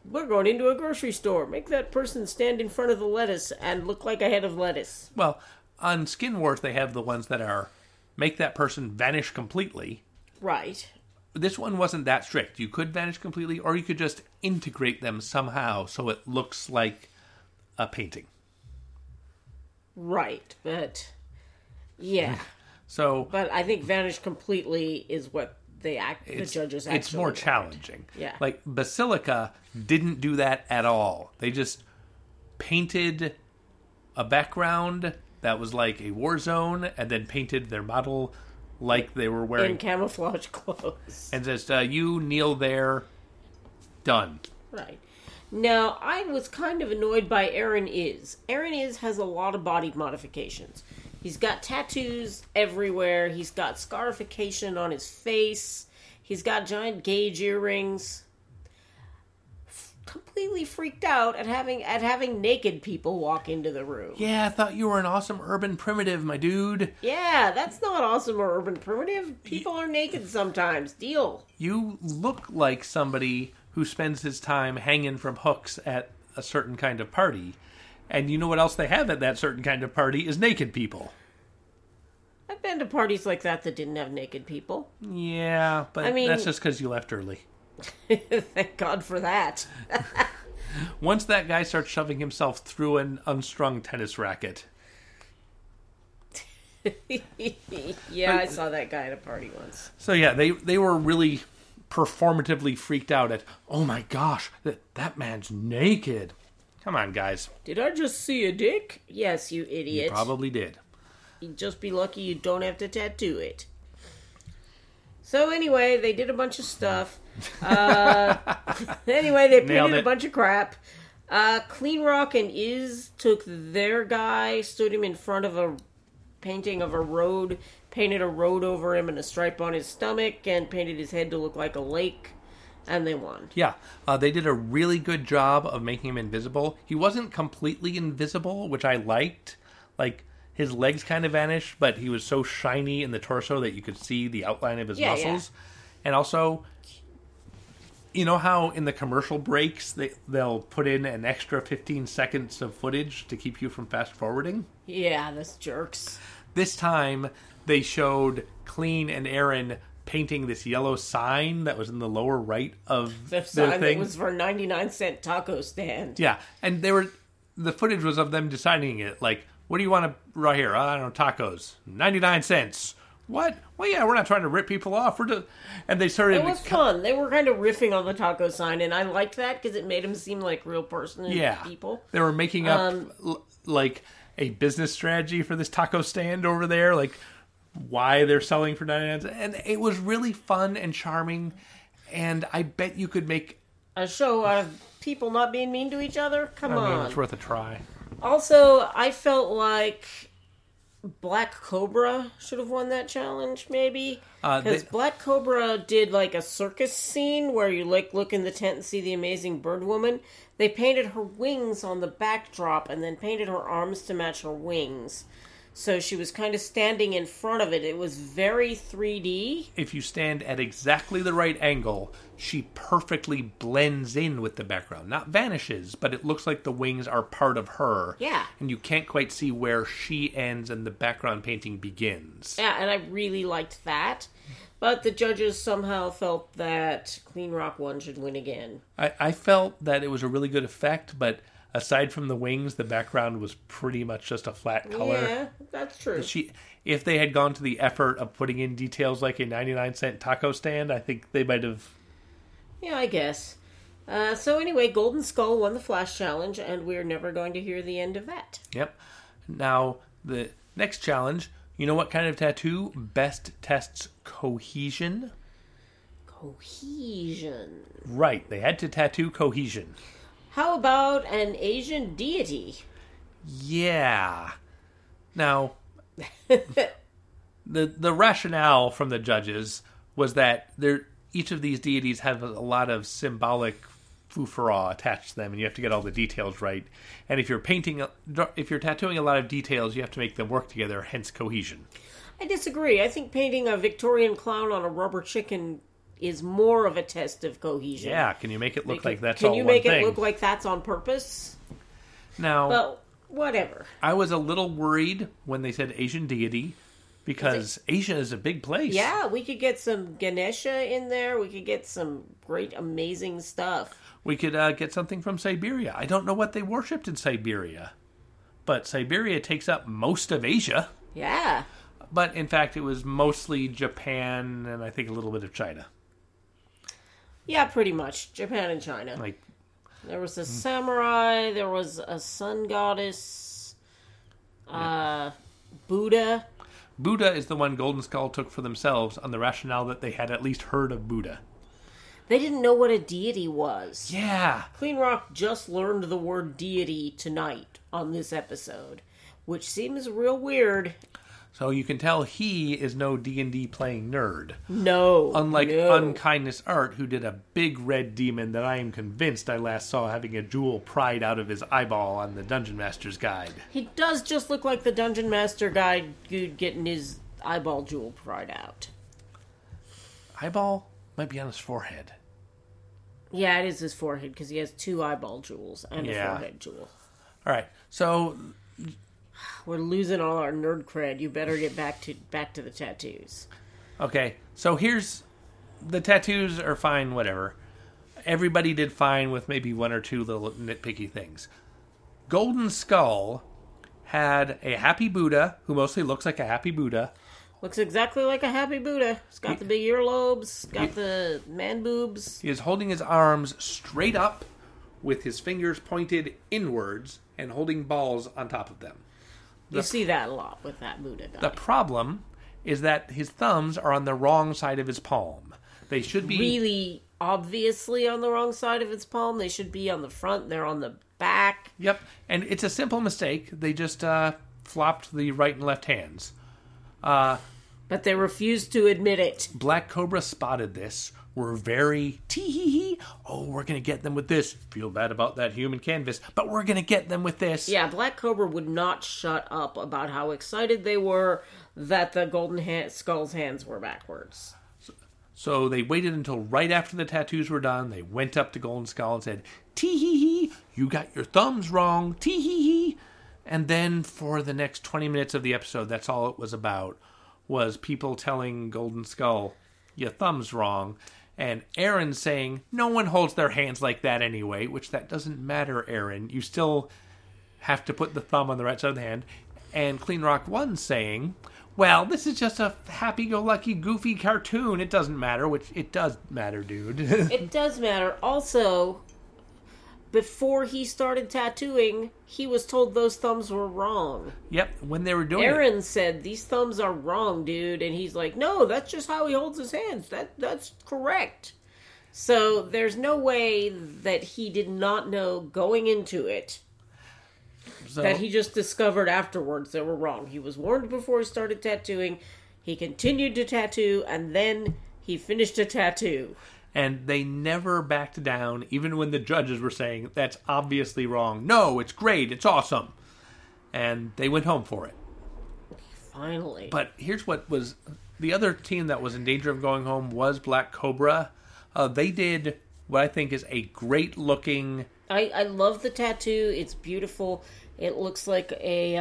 we're going into a grocery store. Make that person stand in front of the lettuce and look like a head of lettuce. Well, on Skin Wars, they have the ones that are make that person vanish completely. Right. This one wasn't that strict. You could vanish completely, or you could just integrate them somehow so it looks like a painting. Right, but yeah. So, but I think vanish completely is what the judges actually it's more wanted. challenging. Yeah. Like Basilica didn't do that at all. They just painted a background that was like a war zone, and then painted their model like they were wearing in camouflage clothes. and just you kneel there, done. Right. Now, I was kind of annoyed by Aaron Is. Aaron Is has a lot of body modifications. He's got tattoos everywhere. He's got scarification on his face. He's got giant gauge earrings. Completely freaked out at having naked people walk into the room. Yeah, I thought you were an awesome urban primitive, my dude. Yeah, that's not awesome or urban primitive. People are naked sometimes. Deal. You look like somebody who spends his time hanging from hooks at a certain kind of party. And you know what else they have at that certain kind of party is naked people. I've been to parties like that didn't have naked people. Yeah, but I mean, that's just because you left early. Thank God for that. Once that guy starts shoving himself through an unstrung tennis racket. Yeah, I saw that guy at a party once. So yeah, they were really performatively freaked out at, oh my gosh, that man's naked. Come on, guys. Did I just see a dick? Yes, you idiot. You probably did. You'd just be lucky you don't have to tattoo it. So anyway, they did a bunch of stuff. Anyway, they painted a bunch of crap. Clean Rock and Iz took their guy, stood him in front of a painting of a road, painted a road over him and a stripe on his stomach, and painted his head to look like a lake, and they won. Yeah, they did a really good job of making him invisible. He wasn't completely invisible, which I liked. Like, his legs kind of vanished, but he was so shiny in the torso that you could see the outline of his muscles. Yeah. And also, you know how in the commercial breaks they'll put in an extra 15 seconds of footage to keep you from fast forwarding? Yeah, that's jerks. This time, they showed Clean and Aaron painting this yellow sign that was in the lower right of the sign that was for a 99-cent taco stand. Yeah, and the footage was of them deciding it, like, what do you want to right here? I don't know, tacos. 99 cents. What? Well, yeah, we're not trying to rip people off. And they started... It was fun. They were kind of riffing on the taco sign, and I liked that because it made them seem like real person and people. They were making up, like, a business strategy for this taco stand over there, like, why they're selling for 99 cents. And it was really fun and charming, and I bet you could make... A show out of people not being mean to each other? Come on. It's worth a try. Also, I felt like Black Cobra should have won that challenge, maybe. Because Black Cobra did like a circus scene where you like look in the tent and see the amazing bird woman. They painted her wings on the backdrop and then painted her arms to match her wings. So she was kind of standing in front of it. It was very 3D. If you stand at exactly the right angle, she perfectly blends in with the background. Not vanishes, but it looks like the wings are part of her. Yeah. And you can't quite see where she ends and the background painting begins. Yeah, and I really liked that. But the judges somehow felt that Clean Rock 1 should win again. I felt that it was a really good effect, but... aside from the wings, the background was pretty much just a flat color. Yeah, that's true. If they had gone to the effort of putting in details like a 99-cent taco stand, I think they might have... Yeah, I guess. So anyway, Golden Skull won the Flash Challenge, and we're never going to hear the end of that. Yep. Now, the next challenge, you know what kind of tattoo best tests cohesion? Cohesion. Right, they had to tattoo cohesion. How about an Asian deity? Yeah. Now, the rationale from the judges was that each of these deities have a lot of symbolic foo-for-all attached to them, and you have to get all the details right. And if you're tattooing a lot of details, you have to make them work together, hence cohesion. I disagree. I think painting a Victorian clown on a rubber chicken is more of a test of cohesion. Yeah, can you make it look like that's Can all you one make thing? it look like that's on purpose? Now, But whatever. I was a little worried when they said Asian deity, because Asia is a big place. Yeah, we could get some Ganesha in there. We could get some great, amazing stuff. We could get something from Siberia. I don't know what they worshipped in Siberia, but Siberia takes up most of Asia. Yeah. But in fact, it was mostly Japan and I think a little bit of China. Yeah, pretty much. Japan and China. Like, There was a samurai. There was a sun goddess. Buddha. Buddha is the one Golden Skull took for themselves on the rationale that they had at least heard of Buddha. They didn't know what a deity was. Yeah. Clean Rock just learned the word deity tonight on this episode, which seems real weird. So you can tell he is no D&D playing nerd. No. Unlike no. Unkindness Art, who did a big red demon that I am convinced I last saw having a jewel pried out of his eyeball on the Dungeon Master's Guide. He does just look like the Dungeon Master guy dude getting his eyeball jewel pried out. Eyeball might be on his forehead. Yeah, it is his forehead because he has 2 eyeball jewels and Yeah. a forehead jewel. All right, so We're losing all our nerd cred. You better get back to the tattoos. okay, so here's the tattoos are fine, whatever. Everybody did fine with maybe 1 or 2 little nitpicky things. Golden Skull had a happy Buddha who mostly looks like a happy Buddha. Looks exactly like a happy Buddha. He's got the big earlobes, got the man boobs. He is holding his arms straight up with his fingers pointed inwards and holding balls on top of them. You see that a lot with that Buddha guy. The problem is that his thumbs are on the wrong side of his palm. They should be... Really obviously on the wrong side of its palm. They should be on the front. They're on the back. Yep, and it's a simple mistake. They just flopped the right and left hands. But they refuse to admit it. Black Cobra spotted this. We're very tee-hee-hee. Oh, we're going to get them with this. Feel bad about that human canvas, but we're going to get them with this. Yeah, Black Cobra would not shut up about how excited they were that the Skull's hands were backwards. So they waited until right after the tattoos were done. They went up to Golden Skull and said, tee-hee-hee, you got your thumbs wrong, tee-hee-hee. And then for the next 20 minutes of the episode, that's all it was about, was people telling Golden Skull, your thumb's wrong. And Aaron saying, no one holds their hands like that anyway, which that doesn't matter, Aaron. You still have to put the thumb on the right side of the hand. And Clean Rock 1 saying, well, this is just a happy-go-lucky, goofy cartoon. It doesn't matter, which it does matter, dude. It does matter. Also, before he started tattooing, he was told those thumbs were wrong. Yep, when they were doing it. Aaron said, these thumbs are wrong, dude. And he's like, no, that's just how he holds his hands. That's correct. So there's no way that he did not know going into it that he just discovered afterwards they were wrong. He was warned before he started tattooing. He continued to tattoo, and then he finished a tattoo. And they never backed down, even when the judges were saying, that's obviously wrong. No, it's great, it's awesome. And they went home for it. Finally. But here's what was... The other team that was in danger of going home was Black Cobra. They did what I think is a great-looking... I love the tattoo. It's beautiful. It looks like a...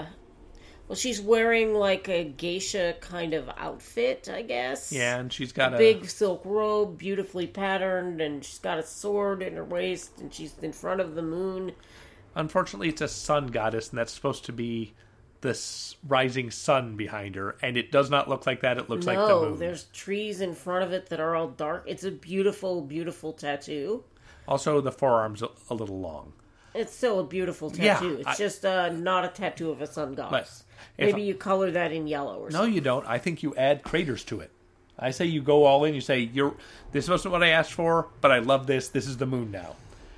well, she's wearing like a geisha kind of outfit, I guess. Yeah, and she's got a... big silk robe, beautifully patterned, and she's got a sword in her waist, and she's in front of the moon. Unfortunately, it's a sun goddess, and that's supposed to be this rising sun behind her, and it does not look like that. It looks like the moon. No, there's trees in front of it that are all dark. It's a beautiful, beautiful tattoo. Also, the forearm's a little long. It's still a beautiful Yeah, tattoo. It's just not a tattoo of a sun goddess. But Maybe you color that in yellow or No, something. you don't. I think you add craters to it. I say you go all in. You say, this wasn't what I asked for, but I love this. This is the moon now.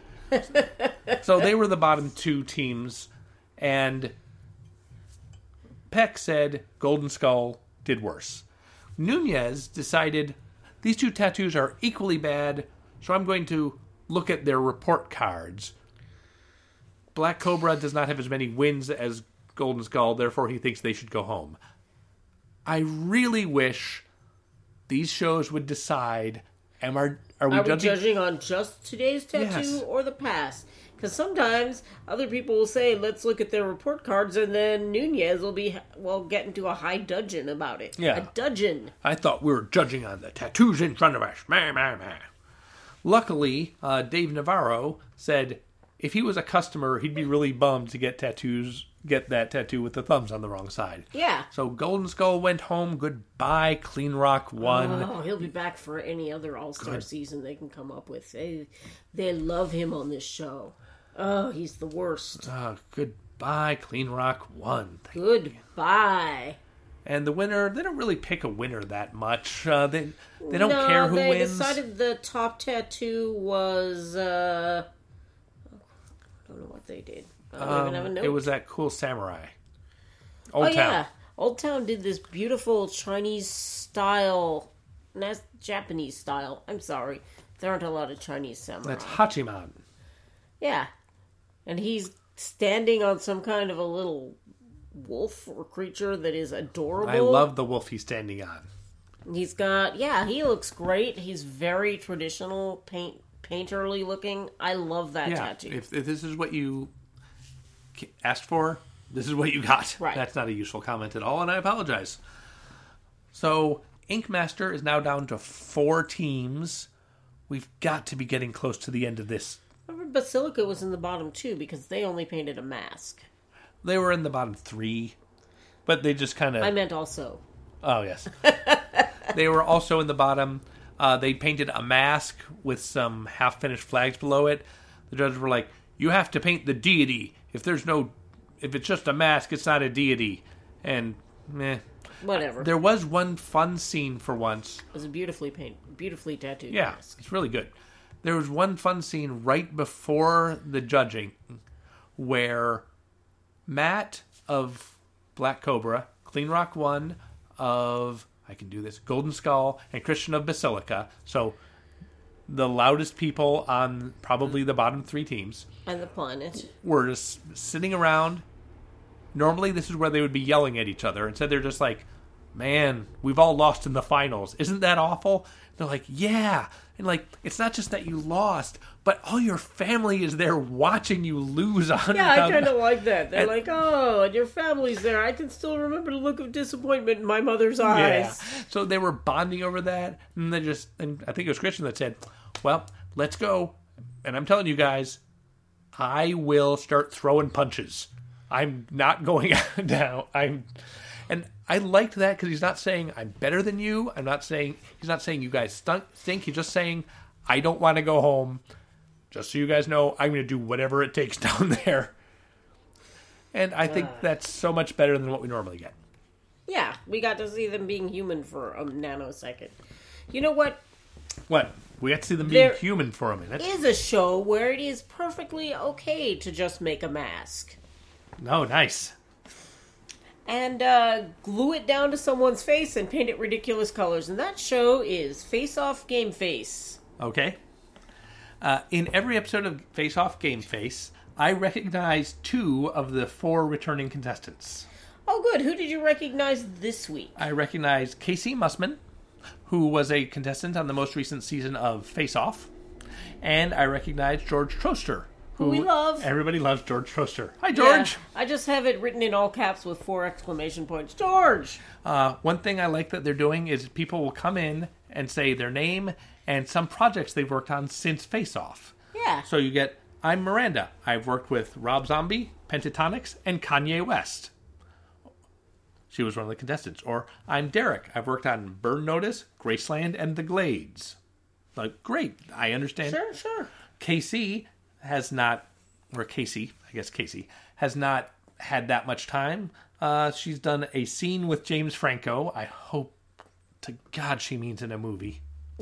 So they were the bottom 2 teams, and Peck said Golden Skull did worse. Nunez decided these 2 tattoos are equally bad, so I'm going to look at their report cards. Black Cobra does not have as many wins as Golden Skull, therefore he thinks they should go home. I really wish these shows would decide, are we Are we judging? judging on just today's tattoo Yes. or the past? Because sometimes other people will say, let's look at their report cards, and then Nunez will be, get into a high dudgeon about it. Yeah. A dudgeon. I thought we were judging on the tattoos in front of us. Meh, meh, meh. Luckily, Dave Navarro said if he was a customer, he'd be really bummed to get that tattoo with the thumbs on the wrong side. Yeah. So Golden Skull went home. Goodbye. Clean Rock won. Oh, he'll be back for any other All-Star season they can come up with. They love him on this show. Oh, he's the worst. Goodbye. Clean Rock won. Goodbye. And the winner, they don't really pick a winner that much. They don't care who they wins. decided the top tattoo was... I don't know what they did. I don't even have a note. It was that cool samurai. Old Town. Yeah. Old Town did this beautiful Chinese style... Not Japanese style. I'm sorry. There aren't a lot of Chinese samurai. That's Hachiman. Yeah. And he's standing on some kind of a little wolf or creature that is adorable. I love the wolf he's standing on. He's got... Yeah, he looks great. He's very traditional, painterly looking. I love that tattoo. If this is what you asked for, this is what you got. Right. That's not a useful comment at all, and I apologize. So, Ink Master is now down to 4 teams. We've got to be getting close to the end of this. Remember, Basilica was in the bottom 2 because they only painted a mask. They were in the bottom 3, but they just kind of... I meant also. Oh, yes. They were also in the bottom. They painted a mask with some half-finished flags below it. The judges were like, you have to paint the deity. If it's just a mask, it's not a deity. And, meh. Whatever. There was one fun scene for once. It was a beautifully tattooed Yeah, mask. it's really good. There was one fun scene right before the judging where Matt of Black Cobra, Clean Rock 1 of, I can do this, Golden Skull, and Christian of Basilica, so the loudest people on probably the bottom 3 teams, And the planet. were just sitting around. Normally this is where they would be yelling at each other. Instead they're just like, man, we've all lost in the finals. Isn't that awful? They're like, yeah. And like, it's not just that you lost, but all your family is there watching you lose 100,000. Yeah, I kind of like that. They're like, oh, and your family's there. I can still remember the look of disappointment in my mother's eyes. Yeah. So they were bonding over that, and and I think it was Christian that said, well, let's go. And I'm telling you guys, I will start throwing punches. I'm not going down. And I liked that because he's not saying I'm better than you. He's not saying you guys stink. He's just saying I don't want to go home. Just so you guys know, I'm going to do whatever it takes down there. And I think that's so much better than what we normally get. Yeah, we got to see them being human for a nanosecond. You know what? What? We got to see them being There human for a minute. Is a show where it is perfectly okay to just make a mask. Oh, nice. And glue it down to someone's face and paint it ridiculous colors. And that show is Face Off Game Face. Okay. In every episode of Face Off Game Face, I recognize 2 of the 4 returning contestants. Oh, good. Who did you recognize this week? I recognize Casey Mussman, who was a contestant on the most recent season of Face Off. And I recognize George Troster, Who we love. Everybody loves George Troster. Hi, George! Yeah, I just have it written in all caps with 4 exclamation points. George! One thing I like that they're doing is people will come in and say their name and some projects they've worked on since Face Off. Yeah. So you get, I'm Miranda. I've worked with Rob Zombie, Pentatonics, and Kanye West. She was one of the contestants. Or, I'm Derek. I've worked on Burn Notice, Graceland, and The Glades. Like, great. I understand. Sure. Casey has not had that much time. She's done a scene with James Franco. I hope to God she means in a movie.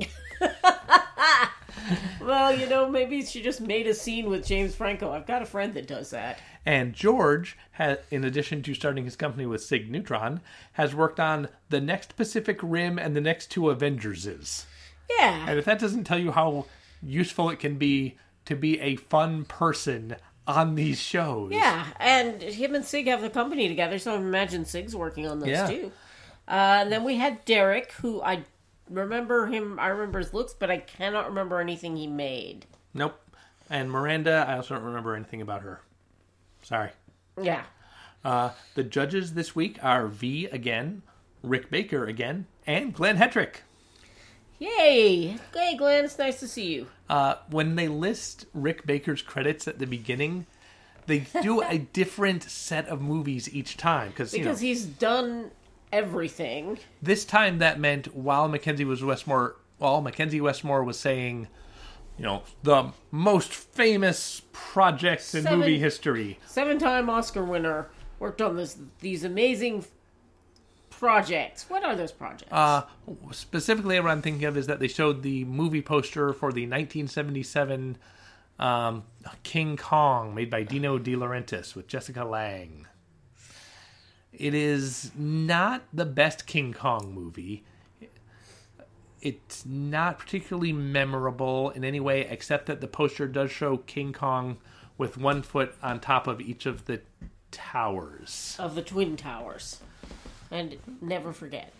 Well, maybe she just made a scene with James Franco. I've got a friend that does that. And George, in addition to starting his company with Sig Neutron, has worked on the next Pacific Rim and the next 2 Avengerses. Yeah. And if that doesn't tell you how useful it can be to be a fun person on these shows. Yeah, and him and Sig have the company together, so I imagine Sig's working on those too. And then we had Derek, who I remember him. I remember his looks, but I cannot remember anything he made. Nope. And Miranda, I also don't remember anything about her. Sorry. Yeah. The judges this week are V again, Rick Baker again, and Glenn Hetrick. Yay! Hey, Glenn, it's nice to see you. When they list Rick Baker's credits at the beginning, they do a different set of movies each time. Because he's done everything. This time that meant while Mackenzie Westmore was saying, the most famous projects in movie history. 7-time Oscar winner, worked on these amazing projects. What are those projects? Specifically, what I'm thinking of is that they showed the movie poster for the 1977 King Kong, made by Dino De Laurentiis with Jessica Lange. It is not the best King Kong movie. It's not particularly memorable in any way, except that the poster does show King Kong with one foot on top of each of the towers. Of the Twin Towers. And never forget.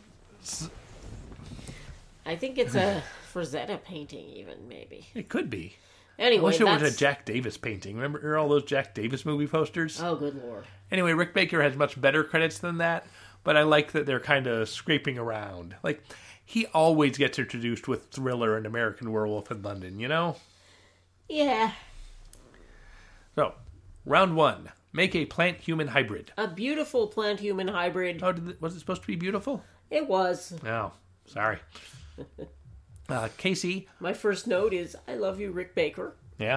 I think it's a Frazetta painting, even, maybe. It could be. Anyway, I wish it was a Jack Davis painting. Remember all those Jack Davis movie posters? Oh, good lord. Anyway, Rick Baker has much better credits than that, but I like that they're kind of scraping around. Like, he always gets introduced with Thriller and American Werewolf in London, Yeah. So, round 1. Make a plant-human hybrid. A beautiful plant-human hybrid. Oh, was it supposed to be beautiful? It was. Oh, sorry. Casey. My first note is, I love you, Rick Baker. Yeah.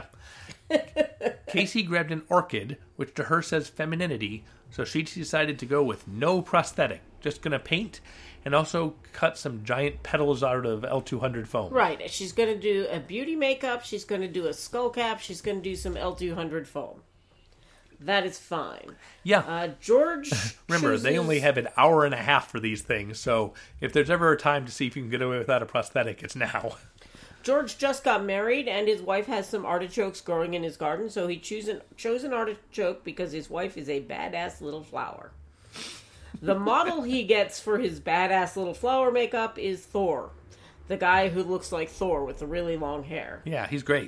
Casey grabbed an orchid, which to her says femininity, so she decided to go with no prosthetic. Just going to paint and also cut some giant petals out of L200 foam. Right. She's going to do a beauty makeup. She's going to do a skull cap. She's going to do some L200 foam. That is fine. Yeah. George Remember, they only have an hour and a half for these things, so if there's ever a time to see if you can get away without a prosthetic, it's now. George just got married, and his wife has some artichokes growing in his garden, so he chose an artichoke because his wife is a badass little flower. The model he gets for his badass little flower makeup is Thor. The guy who looks like Thor with the really long hair. Yeah, he's great.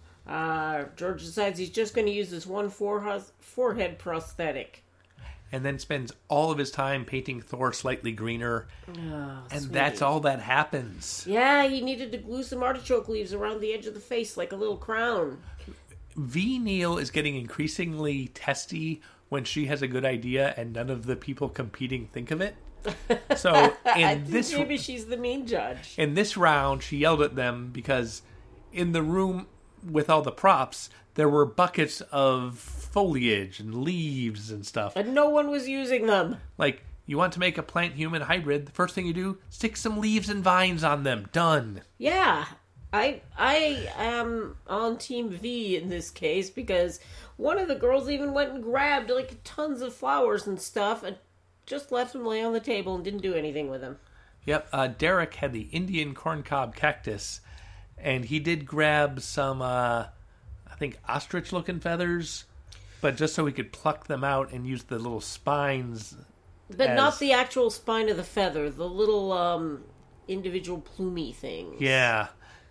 George decides he's just going to use this one forehead prosthetic. And then spends all of his time painting Thor slightly greener. Oh, and sweetie. That's all that happens. Yeah, he needed to glue some artichoke leaves around the edge of the face like a little crown. V. Neal is getting increasingly testy when she has a good idea and none of the people competing think of it. So maybe she's the mean judge. In this round, she yelled at them because in the room with all the props, there were buckets of foliage and leaves and stuff. And no one was using them. Like, you want to make a plant-human hybrid, the first thing you do, stick some leaves and vines on them. Done. Yeah. I am on Team V in this case because one of the girls even went and grabbed like tons of flowers and stuff and just left them lay on the table and didn't do anything with them. Yep. Derek had the Indian corncob cactus, and he did grab some, I think, ostrich-looking feathers, but just so he could pluck them out and use the little spines. But not the actual spine of the feather, the little individual plumy things. Yeah.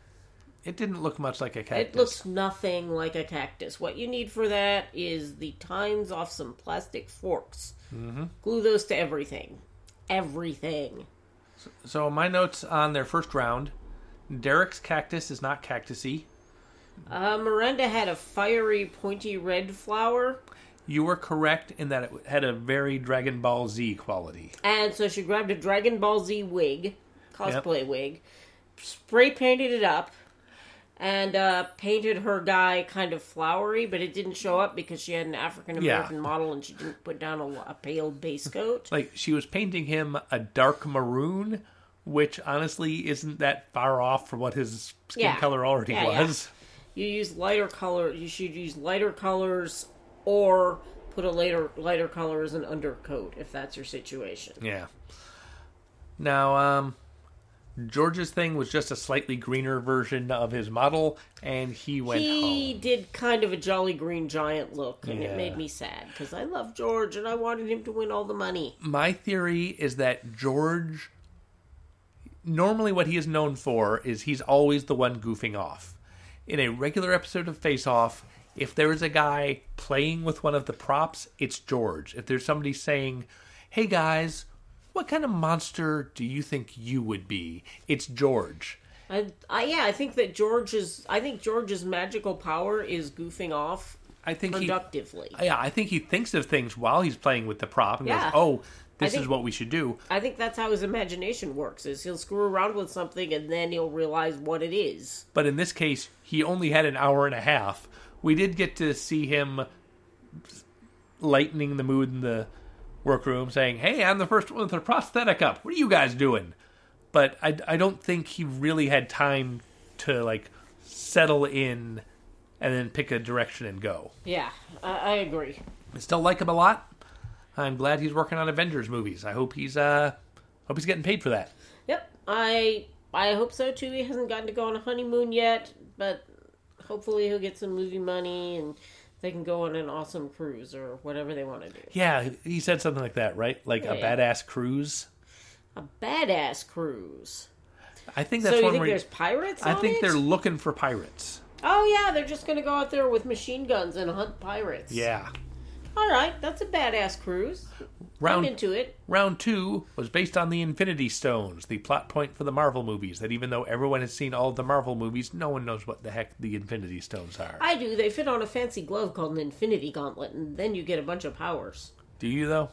It didn't look much like a cactus. It looks nothing like a cactus. What you need for that is the tines off some plastic forks. Mm-hmm. Glue those to everything. Everything. So my notes on their first round: Derek's cactus is not cactusy. Miranda had a fiery, pointy red flower. You were correct in that it had a very Dragon Ball Z quality. And so she grabbed a Dragon Ball Z wig, cosplay wig, spray painted it up, and painted her guy kind of flowery, but it didn't show up because she had an African-American model and she didn't put down a pale base coat. Like, she was painting him a dark maroon, which honestly isn't that far off from what his skin color already was. You use lighter color. You should use lighter colors or put a lighter color as an undercoat if that's your situation. Yeah. Now, George's thing was just a slightly greener version of his model, and he went home. He did kind of a Jolly Green Giant look, and it made me sad, because I love George, and I wanted him to win all the money. My theory is that George normally what he is known for is he's always the one goofing off. In a regular episode of Face Off, if there is a guy playing with one of the props, it's George. If there's somebody saying, hey guys, what kind of monster do you think you would be? It's George. I think that George's magical power is goofing off productively. I think he thinks of things while he's playing with the prop and goes, oh, this is what we should do. I think that's how his imagination works, is he'll screw around with something and then he'll realize what it is. But in this case, he only had an hour and a half. We did get to see him lightening the mood in the workroom, saying, hey, I'm the first one with a prosthetic up. What are you guys doing? But I don't think he really had time to, like, settle in and then pick a direction and go. Yeah, I agree. I still like him a lot. I'm glad he's working on Avengers movies. I hope he's getting paid for that. Yep, I hope so too. He hasn't gotten to go on a honeymoon yet, but hopefully he'll get some movie money and they can go on an awesome cruise or whatever they want to do. Yeah, he said something like that, right? Like a badass cruise. A badass cruise. I think that's so one you think where there's pirates on I think it? they're looking for pirates. Oh yeah, they're just going to go out there with machine guns and hunt pirates. Yeah. All right, that's a badass cruise. I'm into it. Round 2 was based on the Infinity Stones, the plot point for the Marvel movies, that even though everyone has seen all of the Marvel movies, no one knows what the heck the Infinity Stones are. I do. They fit on a fancy glove called an Infinity Gauntlet, and then you get a bunch of powers. Do you, though?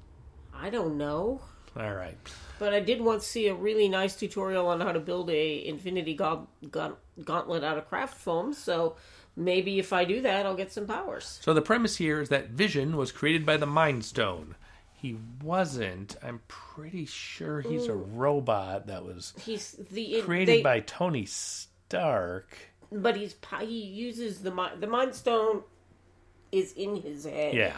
I don't know. All right. But I did once see a really nice tutorial on how to build a Infinity Gauntlet out of craft foam, so maybe if I do that, I'll get some powers. So the premise here is that Vision was created by the Mind Stone. He wasn't. I'm pretty sure he's a robot that was created by Tony Stark. But he uses the Mind Stone is in his head. Yeah.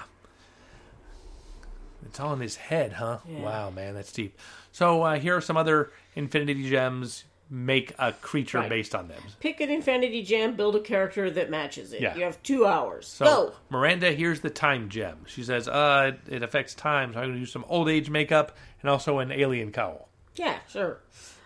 It's all in his head, huh? Yeah. Wow, man, that's deep. So here are some other Infinity Gems. Make a creature based on them. Pick an Infinity Gem, build a character that matches it. Yeah. You have 2 hours. So, go! Miranda, here's the Time Gem. She says, it affects time, so I'm going to do some old age makeup and also an alien cowl. Yeah, sure.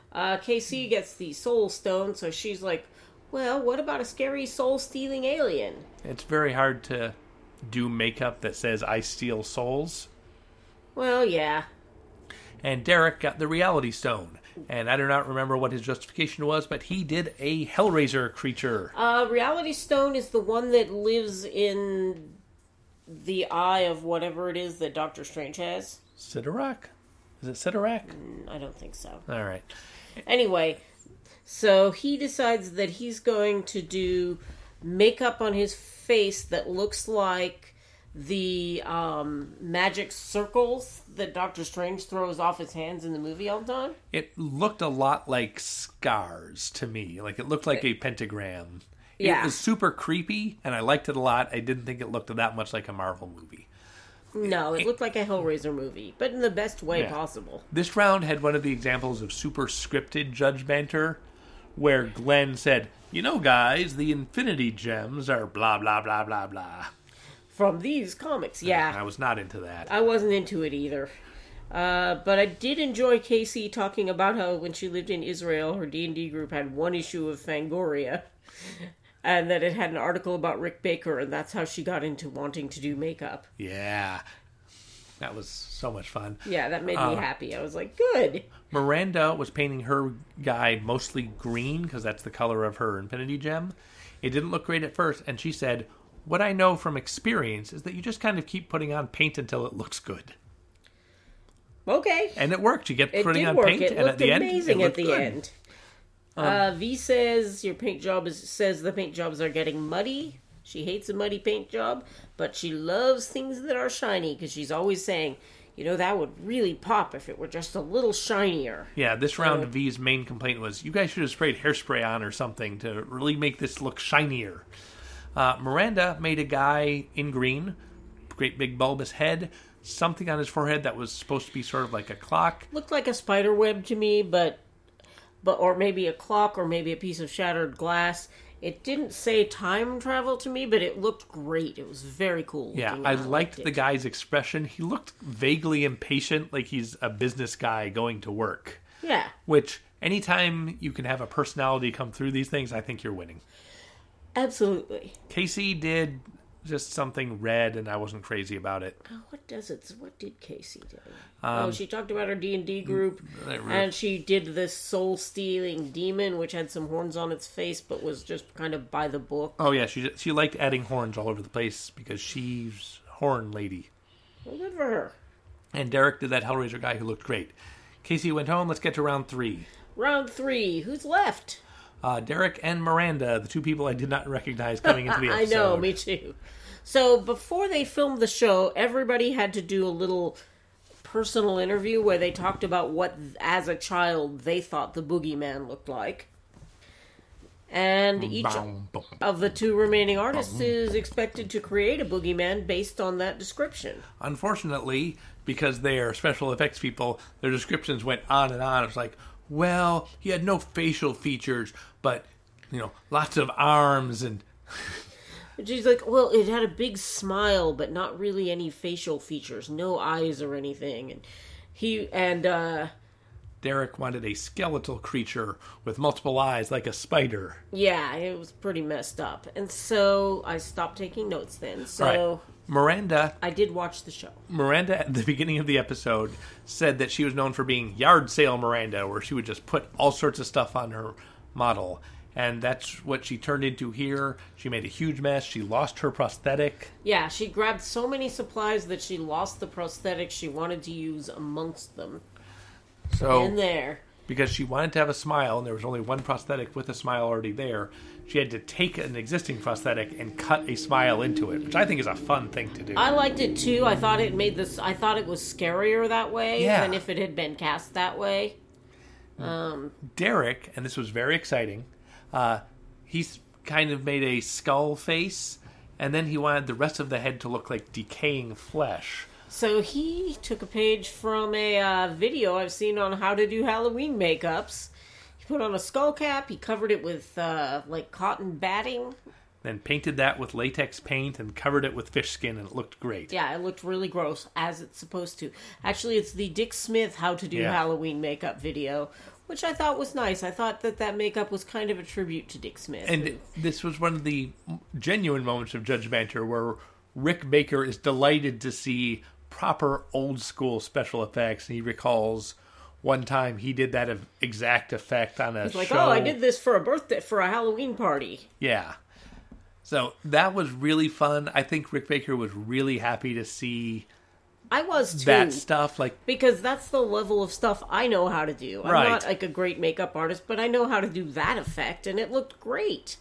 KC gets the Soul Stone, so she's like, well, what about a scary soul-stealing alien? It's very hard to do makeup that says, I steal souls. Well, yeah. And Derek got the Reality Stone. And I do not remember what his justification was, but he did a Hellraiser creature. Reality Stone is the one that lives in the eye of whatever it is that Doctor Strange has. Sidorak? Is it Sidorak? I don't think so. All right. Anyway, so he decides that he's going to do makeup on his face that looks like the magic circles that Doctor Strange throws off his hands in the movie all the time. It looked a lot like scars to me. Like, it looked like a pentagram. Yeah. It was super creepy, and I liked it a lot. I didn't think it looked that much like a Marvel movie. No, it looked like a Hellraiser movie, but in the best way possible. This round had one of the examples of super scripted judge banter, where Glenn said, you know, guys, the Infinity Gems are blah, blah, blah, blah, blah. From these comics, yeah. I was not into that. I wasn't into it either. But I did enjoy Casey talking about how when she lived in Israel, her D&D group had one issue of Fangoria, and that it had an article about Rick Baker, and that's how she got into wanting to do makeup. Yeah. That was so much fun. Yeah, that made me happy. I was like, good. Miranda was painting her guy mostly green, because that's the color of her Infinity Gem. It didn't look great at first, and she said, what I know from experience is that you just kind of keep putting on paint until it looks good. Okay. And it worked. You get putting on work. paint, it and at the end, it amazing looked at the good. end. V says the paint jobs are getting muddy. She hates a muddy paint job, but she loves things that are shiny because she's always saying, you know, that would really pop if it were just a little shinier. Yeah, this round V's main complaint was, you guys should have sprayed hairspray on or something to really make this look shinier. Miranda made a guy in green, great big bulbous head, something on his forehead that was supposed to be sort of like a clock. Looked like a spider web to me, but or maybe a clock or maybe a piece of shattered glass. It didn't say time travel to me, but it looked great. It was very cool. Yeah, I liked the guy's expression. He looked vaguely impatient, like he's a business guy going to work. Yeah. Which, anytime you can have a personality come through these things, I think you're winning. Absolutely. Casey did just something red, and I wasn't crazy about it. Oh, what did Casey do? She talked about her D&D group, and she did this soul-stealing demon, which had some horns on its face, but was just kind of by the book. Oh, yeah, she liked adding horns all over the place, because she's horn lady. Well, good for her. And Derek did that Hellraiser guy who looked great. Casey went home. Let's get to round 3. Round 3. Who's left? Derek and Miranda, the two people I did not recognize coming into the episode. I know, me too. So before they filmed the show, everybody had to do a little personal interview where they talked about what, as a child, they thought the boogeyman looked like. And each of the 2 remaining artists is expected to create a boogeyman based on that description. Unfortunately, because they are special effects people, their descriptions went on and on. It's like, well, he had no facial features, but, lots of arms and... And she's like, well, it had a big smile, but not really any facial features. No eyes or anything. And Derek wanted a skeletal creature with multiple eyes like a spider. Yeah, it was pretty messed up. And so I stopped taking notes then. So right. Miranda... I did watch the show. Miranda, at the beginning of the episode, said that she was known for being yard sale Miranda, where she would just put all sorts of stuff on her model. And that's what she turned into here. She made a huge mess. She lost her prosthetic. Yeah, she grabbed so many supplies that she lost the prosthetic she wanted to use amongst them. So, in there. Because she wanted to have a smile, and there was only one prosthetic with a smile already there, she had to take an existing prosthetic and cut a smile into it, which I think is a fun thing to do. I liked it too. I thought it was scarier that way than if it had been cast that way. Derek, and this was very exciting, he's kind of made a skull face, and then he wanted the rest of the head to look like decaying flesh. So he took a page from a video I've seen on how to do Halloween makeups. He put on a skull cap, he covered it with cotton batting. Then painted that with latex paint and covered it with fish skin, and it looked great. Yeah, it looked really gross, as it's supposed to. Actually, it's the Dick Smith How to Do Halloween Makeup video, which I thought was nice. I thought that makeup was kind of a tribute to Dick Smith. And this was one of the genuine moments of Judge Banter where Rick Baker is delighted to see proper old school special effects. And he recalls one time he did that exact effect on a He's like, show. oh, I did this for a Halloween party. Yeah. So that was really fun. I think Rick Baker was really happy to see I was too. That stuff, because that's the level of stuff I know how to do. I'm not like a great makeup artist, but I know how to do that effect, and it looked great.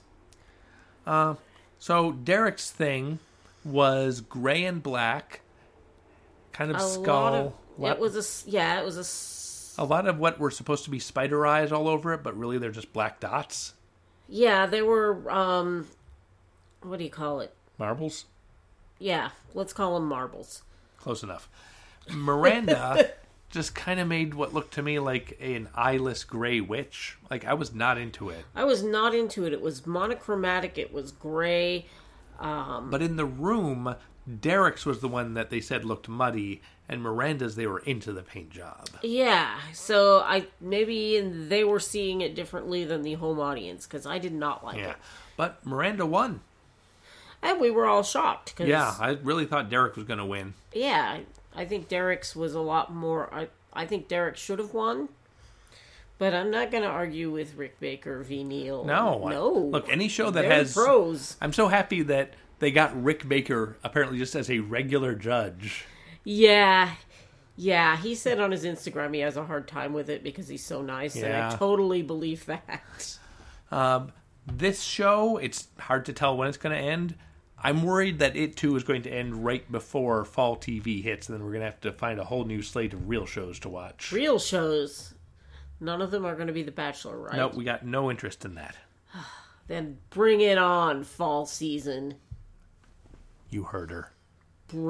So Derek's thing was gray and black, kind of skull. It was a lot of what were supposed to be spider eyes all over it, but really they're just black dots. Yeah, they were. What do you call it? Marbles? Yeah, let's call them marbles. Close enough. Miranda just kind of made what looked to me like an eyeless gray witch. I was not into it. I was not into it. It was monochromatic. It was gray. But in the room, Derek's was the one that they said looked muddy, and Miranda's, they were into the paint job. Yeah, so maybe they were seeing it differently than the home audience, because I did not like it. But Miranda won. And we were all shocked. Yeah, I really thought Derek was going to win. Yeah, I think Derek's was a lot more... I think Derek should have won. But I'm not going to argue with Rick Baker v. Neil. No. Look, any show that has... pros. I'm so happy that they got Rick Baker apparently just as a regular judge. Yeah, he said on his Instagram he has a hard time with it because he's so nice, and I totally believe that. This show, it's hard to tell when it's going to end. I'm worried that it, too, is going to end right before fall TV hits, and then we're going to have to find a whole new slate of real shows to watch. Real shows? None of them are going to be The Bachelor, right? No, we got no interest in that. Then bring it on, fall season. You heard her.